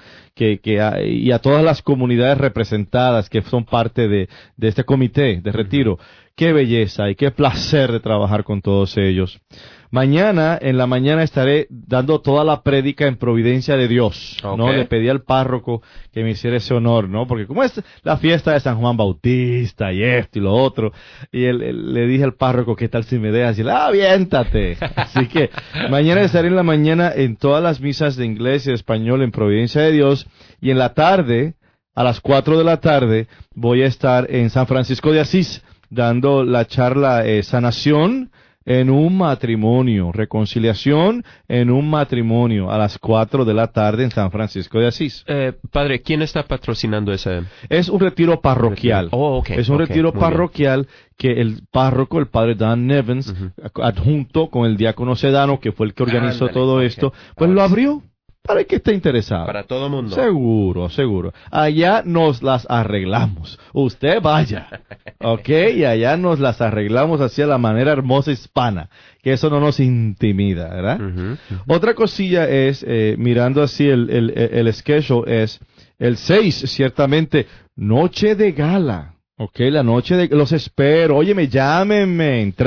y a todas las comunidades representadas que son parte de este comité de retiro. Qué belleza y qué placer de trabajar con todos ellos. En la mañana estaré dando toda la prédica en Providencia de Dios, ¿no? Le pedí al párroco que me hiciera ese honor, ¿no? Porque como es la fiesta de San Juan Bautista y esto y lo otro, y le dije al párroco, ¿qué tal si me dejas? Y él, aviéntate. Así que mañana estaré en la mañana en todas las misas de inglés y de español en Providencia de Dios, y en la tarde, a las 4 de la tarde, voy a estar en San Francisco de Asís, dando la charla Sanación en un matrimonio, reconciliación en un matrimonio, a las 4 de la tarde en San Francisco de Asís. Padre, ¿quién está patrocinando ese? Es un retiro parroquial. Es un retiro parroquial que el párroco, el padre Dan Nevins, adjunto con el diácono Sedano, que fue el que organizó todo esto, pues lo abrió. Para el que esté interesado. Para todo el mundo. Seguro. Allá nos las arreglamos. Usted vaya. ¿Ok? Y allá nos las arreglamos así a la manera hermosa hispana. Que eso no nos intimida, ¿verdad? Otra cosilla es, mirando así el schedule, es el 6, ciertamente, noche de gala. Ok, la noche de... Los espero. Óyeme, llámenme en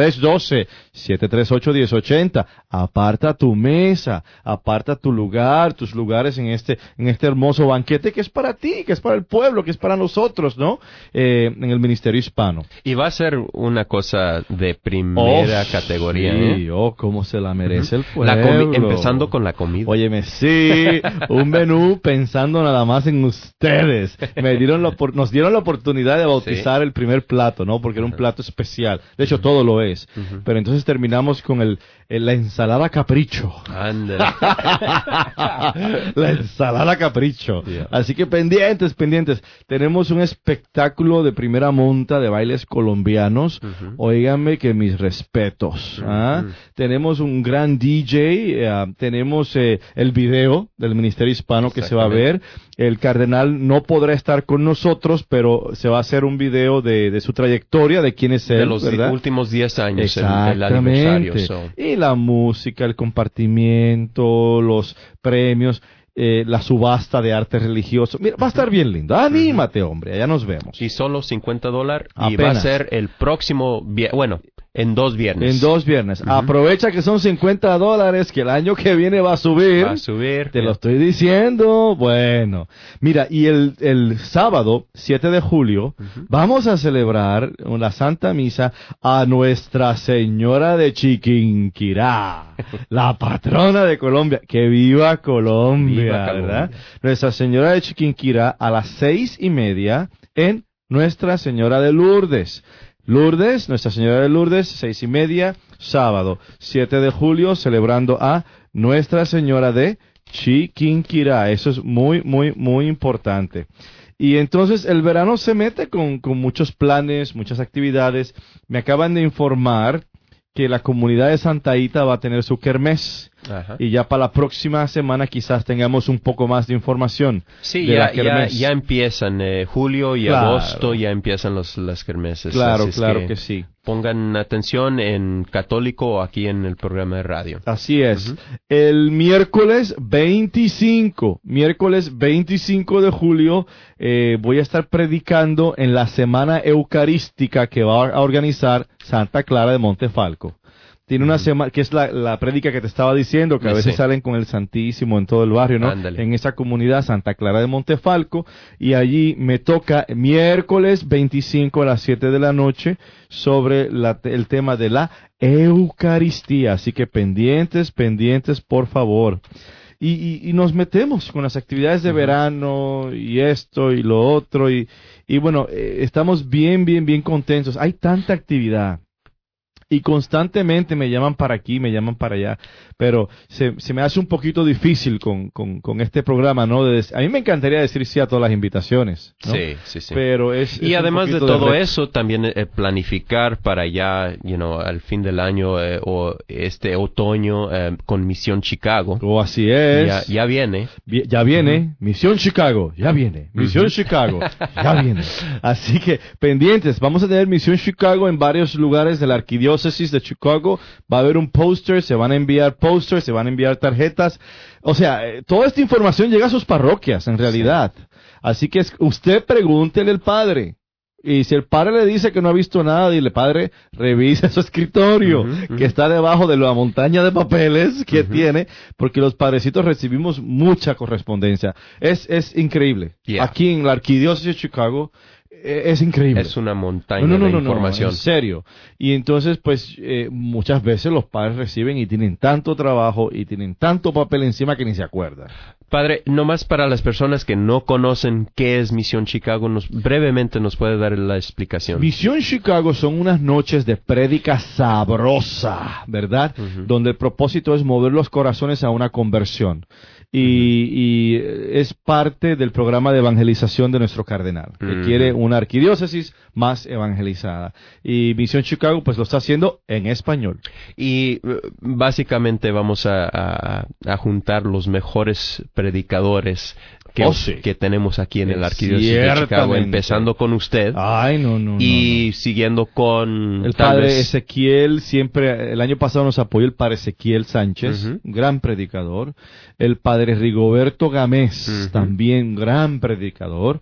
312-738-1080. Aparta tu mesa, aparta tu lugar, tus lugares en este hermoso banquete que es para ti, que es para el pueblo, que es para nosotros, ¿no? En el Ministerio Hispano. Y va a ser una cosa de primera categoría, sí, cómo se la merece el pueblo. Empezando con la comida. Óyeme, sí, un menú pensando nada más en ustedes. Nos dieron la oportunidad de bautizar el primer plato, ¿no? Porque era un plato especial. De hecho, todo lo es. Pero entonces terminamos con la ensalada capricho. La ensalada capricho. Yeah. Así que pendientes. Tenemos un espectáculo de primera monta de bailes colombianos. Óiganme que mis respetos. Tenemos un gran DJ. Tenemos el video del Ministerio Hispano que se va a ver. El cardenal no podrá estar con nosotros, pero se va a hacer un video de su trayectoria, de quién es él, de los últimos 10 años, el aniversario. Y la música, el compartimiento, los premios, la subasta de arte religioso. Mira, va a estar bien lindo. Anímate, hombre, allá nos vemos. Y solo $50 y va a ser el próximo En 2 viernes. En 2 viernes. Aprovecha que son $50, que el año que viene va a subir. Va a subir. Te lo estoy diciendo. Bueno. Mira, y el sábado, 7 de julio, vamos a celebrar la Santa Misa a Nuestra Señora de Chiquinquirá, la patrona de Colombia. ¡Que viva Colombia! Viva Colombia. ¿Verdad? Nuestra Señora de Chiquinquirá a las 6:30 en Nuestra Señora de Lourdes. Lourdes, Nuestra Señora de Lourdes, 6:30, sábado, 7 de julio, celebrando a Nuestra Señora de Chiquinquirá. Eso es muy, muy, muy importante. Y entonces el verano se mete con muchos planes, muchas actividades. Me acaban de informar que la comunidad de Santa Ita va a tener su kermés. Ajá. Y ya para la próxima semana quizás tengamos un poco más de información. Sí, de ya empiezan julio y agosto, ya empiezan las kermeses. Claro, Así claro que sí. Pongan atención en Católico o aquí en el programa de radio. Así es. El miércoles 25 de julio, voy a estar predicando en la Semana Eucarística que va a organizar Santa Clara de Montefalco. Tiene una semana, que es la prédica que te estaba diciendo, que a veces salen con el Santísimo en todo el barrio, ¿no? Ándale. En esa comunidad, Santa Clara de Montefalco, y allí me toca miércoles 25 a las 7 de la noche sobre el tema de la Eucaristía. Así que pendientes, por favor. Y nos metemos con las actividades de verano, y esto, y lo otro, y bueno, estamos bien contentos. Hay tanta actividad. Y constantemente me llaman para aquí, me llaman para allá, pero se me hace un poquito difícil con este programa, ¿no? A mí me encantaría decir sí a todas las invitaciones, ¿no? Sí. Pero y además de todo eso, también planificar para ya, al fin del año o este otoño con Misión Chicago. O así es. Ya viene. Ya viene. Misión Chicago, ya viene. Misión Chicago, ya viene. Así que pendientes, vamos a tener Misión Chicago en varios lugares de la arquidiócesis de Chicago. Va a haber un póster, se van a enviar pósters, se van a enviar tarjetas. O sea, toda esta información llega a sus parroquias, en realidad. Sí. Así que usted pregúntele al padre. Y si el padre le dice que no ha visto nada, dile, padre, revise su escritorio, que está debajo de la montaña de papeles que tiene, porque los padrecitos recibimos mucha correspondencia. Es increíble. Yeah. Aquí en la arquidiócesis de Chicago, es increíble. Es una montaña de información. En serio. Y entonces, pues, muchas veces los padres reciben y tienen tanto trabajo y tienen tanto papel encima que ni se acuerdan. Padre, nomás para las personas que no conocen qué es Misión Chicago, brevemente nos puede dar la explicación. Misión Chicago son unas noches de prédica sabrosa, ¿verdad? Donde el propósito es mover los corazones a una conversión. Y es parte del programa de evangelización de nuestro cardenal, que quiere una arquidiócesis más evangelizada. Y Misión Chicago pues lo está haciendo en español. Y básicamente vamos a juntar los mejores predicadores que tenemos aquí en el arquidiócesis de Chicago, empezando con usted. Ay, no. Siguiendo con el padre Ezequiel. Siempre, el año pasado nos apoyó el padre Ezequiel Sánchez, gran predicador. El padre Rigoberto Gámez, también gran predicador.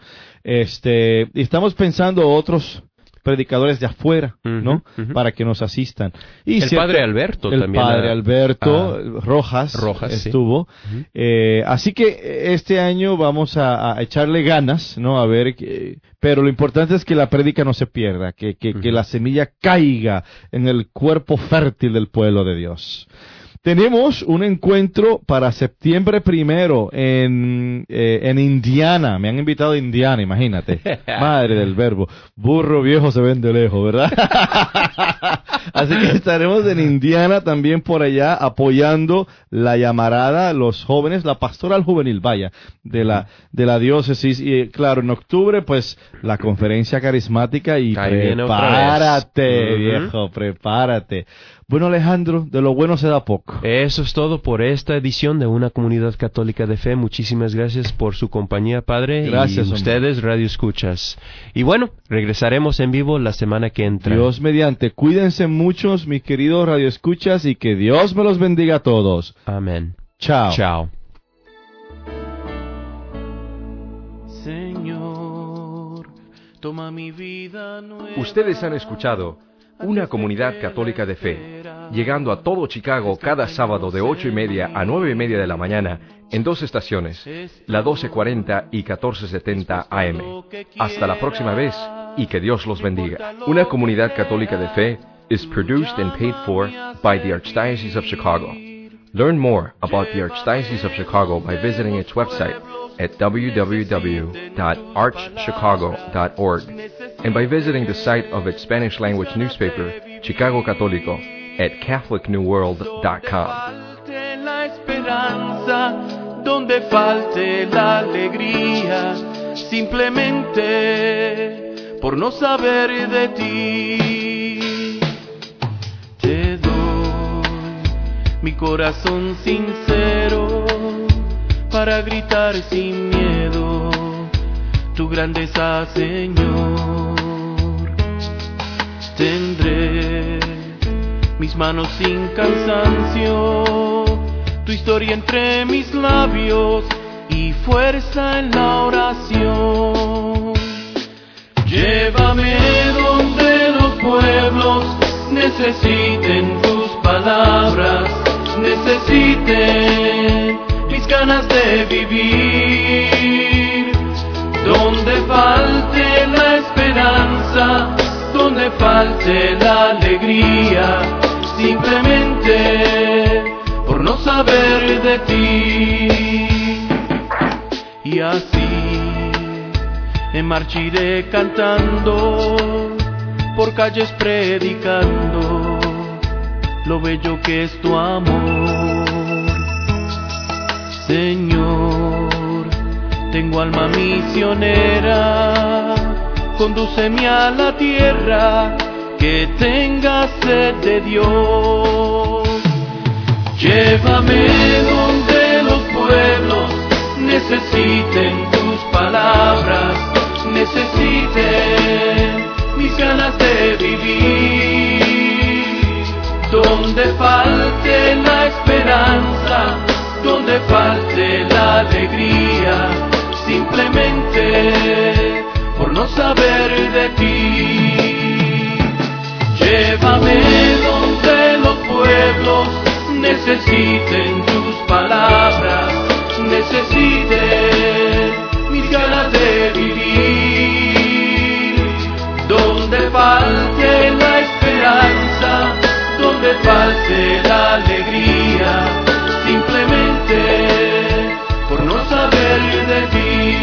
Y estamos pensando otros predicadores de afuera, ¿no? Para que nos asistan. Y el padre Alberto también. El padre Alberto Rojas estuvo. Sí. Así que este año vamos a echarle ganas, ¿no? A ver, pero lo importante es que la prédica no se pierda, que la semilla caiga en el cuerpo fértil del pueblo de Dios. Tenemos un encuentro para septiembre 1 en Indiana. Me han invitado a Indiana, imagínate. Madre del verbo. Burro viejo se vende lejos, ¿verdad? Así que estaremos en Indiana también por allá apoyando la llamarada, los jóvenes, la pastoral juvenil, de la diócesis. Y claro, en octubre, pues, la conferencia carismática y prepárate, viejo, prepárate. Bueno, Alejandro, de lo bueno se da poco. Eso es todo por esta edición de Una Comunidad Católica de Fe. Muchísimas gracias por su compañía, Padre. Gracias, y ustedes, Radio Escuchas. Y bueno, regresaremos en vivo la semana que entra. Dios mediante. Cuídense muchos, mis queridos Radio Escuchas, y que Dios me los bendiga a todos. Amén. Chao. Chao. Señor, toma mi vida nueva. Ustedes han escuchado una comunidad católica de fe, llegando a todo Chicago cada sábado de 8:30 a 9:30 de la mañana en dos estaciones, la 1240 y 1470 AM. Hasta la próxima vez y que Dios los bendiga. Una comunidad católica de fe is produced and paid for by the Archdiocese of Chicago. Learn more about the Archdiocese of Chicago by visiting its website at www.archchicago.org and by visiting the site of its Spanish-language newspaper, Chicago Católico, at catholicnewworld.com. La esperanza, donde falte la alegría, simplemente por no saber de ti. Te doy mi corazón sincero para gritar sin miedo tu grandeza, Señor. Tendré mis manos sin cansancio, tu historia entre mis labios y fuerza en la oración. Llévame donde los pueblos necesiten tus palabras, necesiten mis ganas de vivir. Donde falte la esperanza, donde falte la alegría, simplemente por no saber de ti. Y así me marchiré cantando, por calles predicando lo bello que es tu amor. Señor, tengo alma misionera, condúceme a la tierra que tenga sed de Dios. Llévame donde los pueblos necesiten tus palabras, necesiten mis ganas de vivir. Donde falte la esperanza, donde falte la alegría, simplemente por no saber de ti. Llévame donde los pueblos necesiten tus palabras, necesiten mis ganas de vivir. Donde falte la esperanza, donde falte la alegría, simplemente por no saber de ti.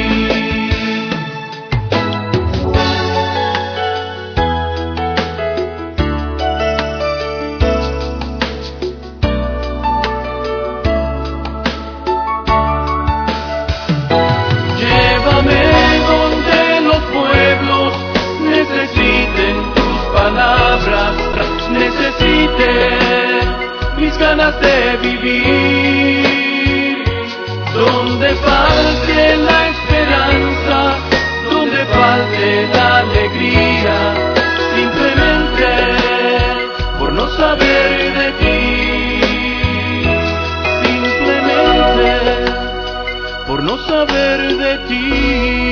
Necesiten mis ganas de vivir. Donde falte la esperanza, donde falte la alegría, simplemente por no saber de ti, simplemente por no saber de ti.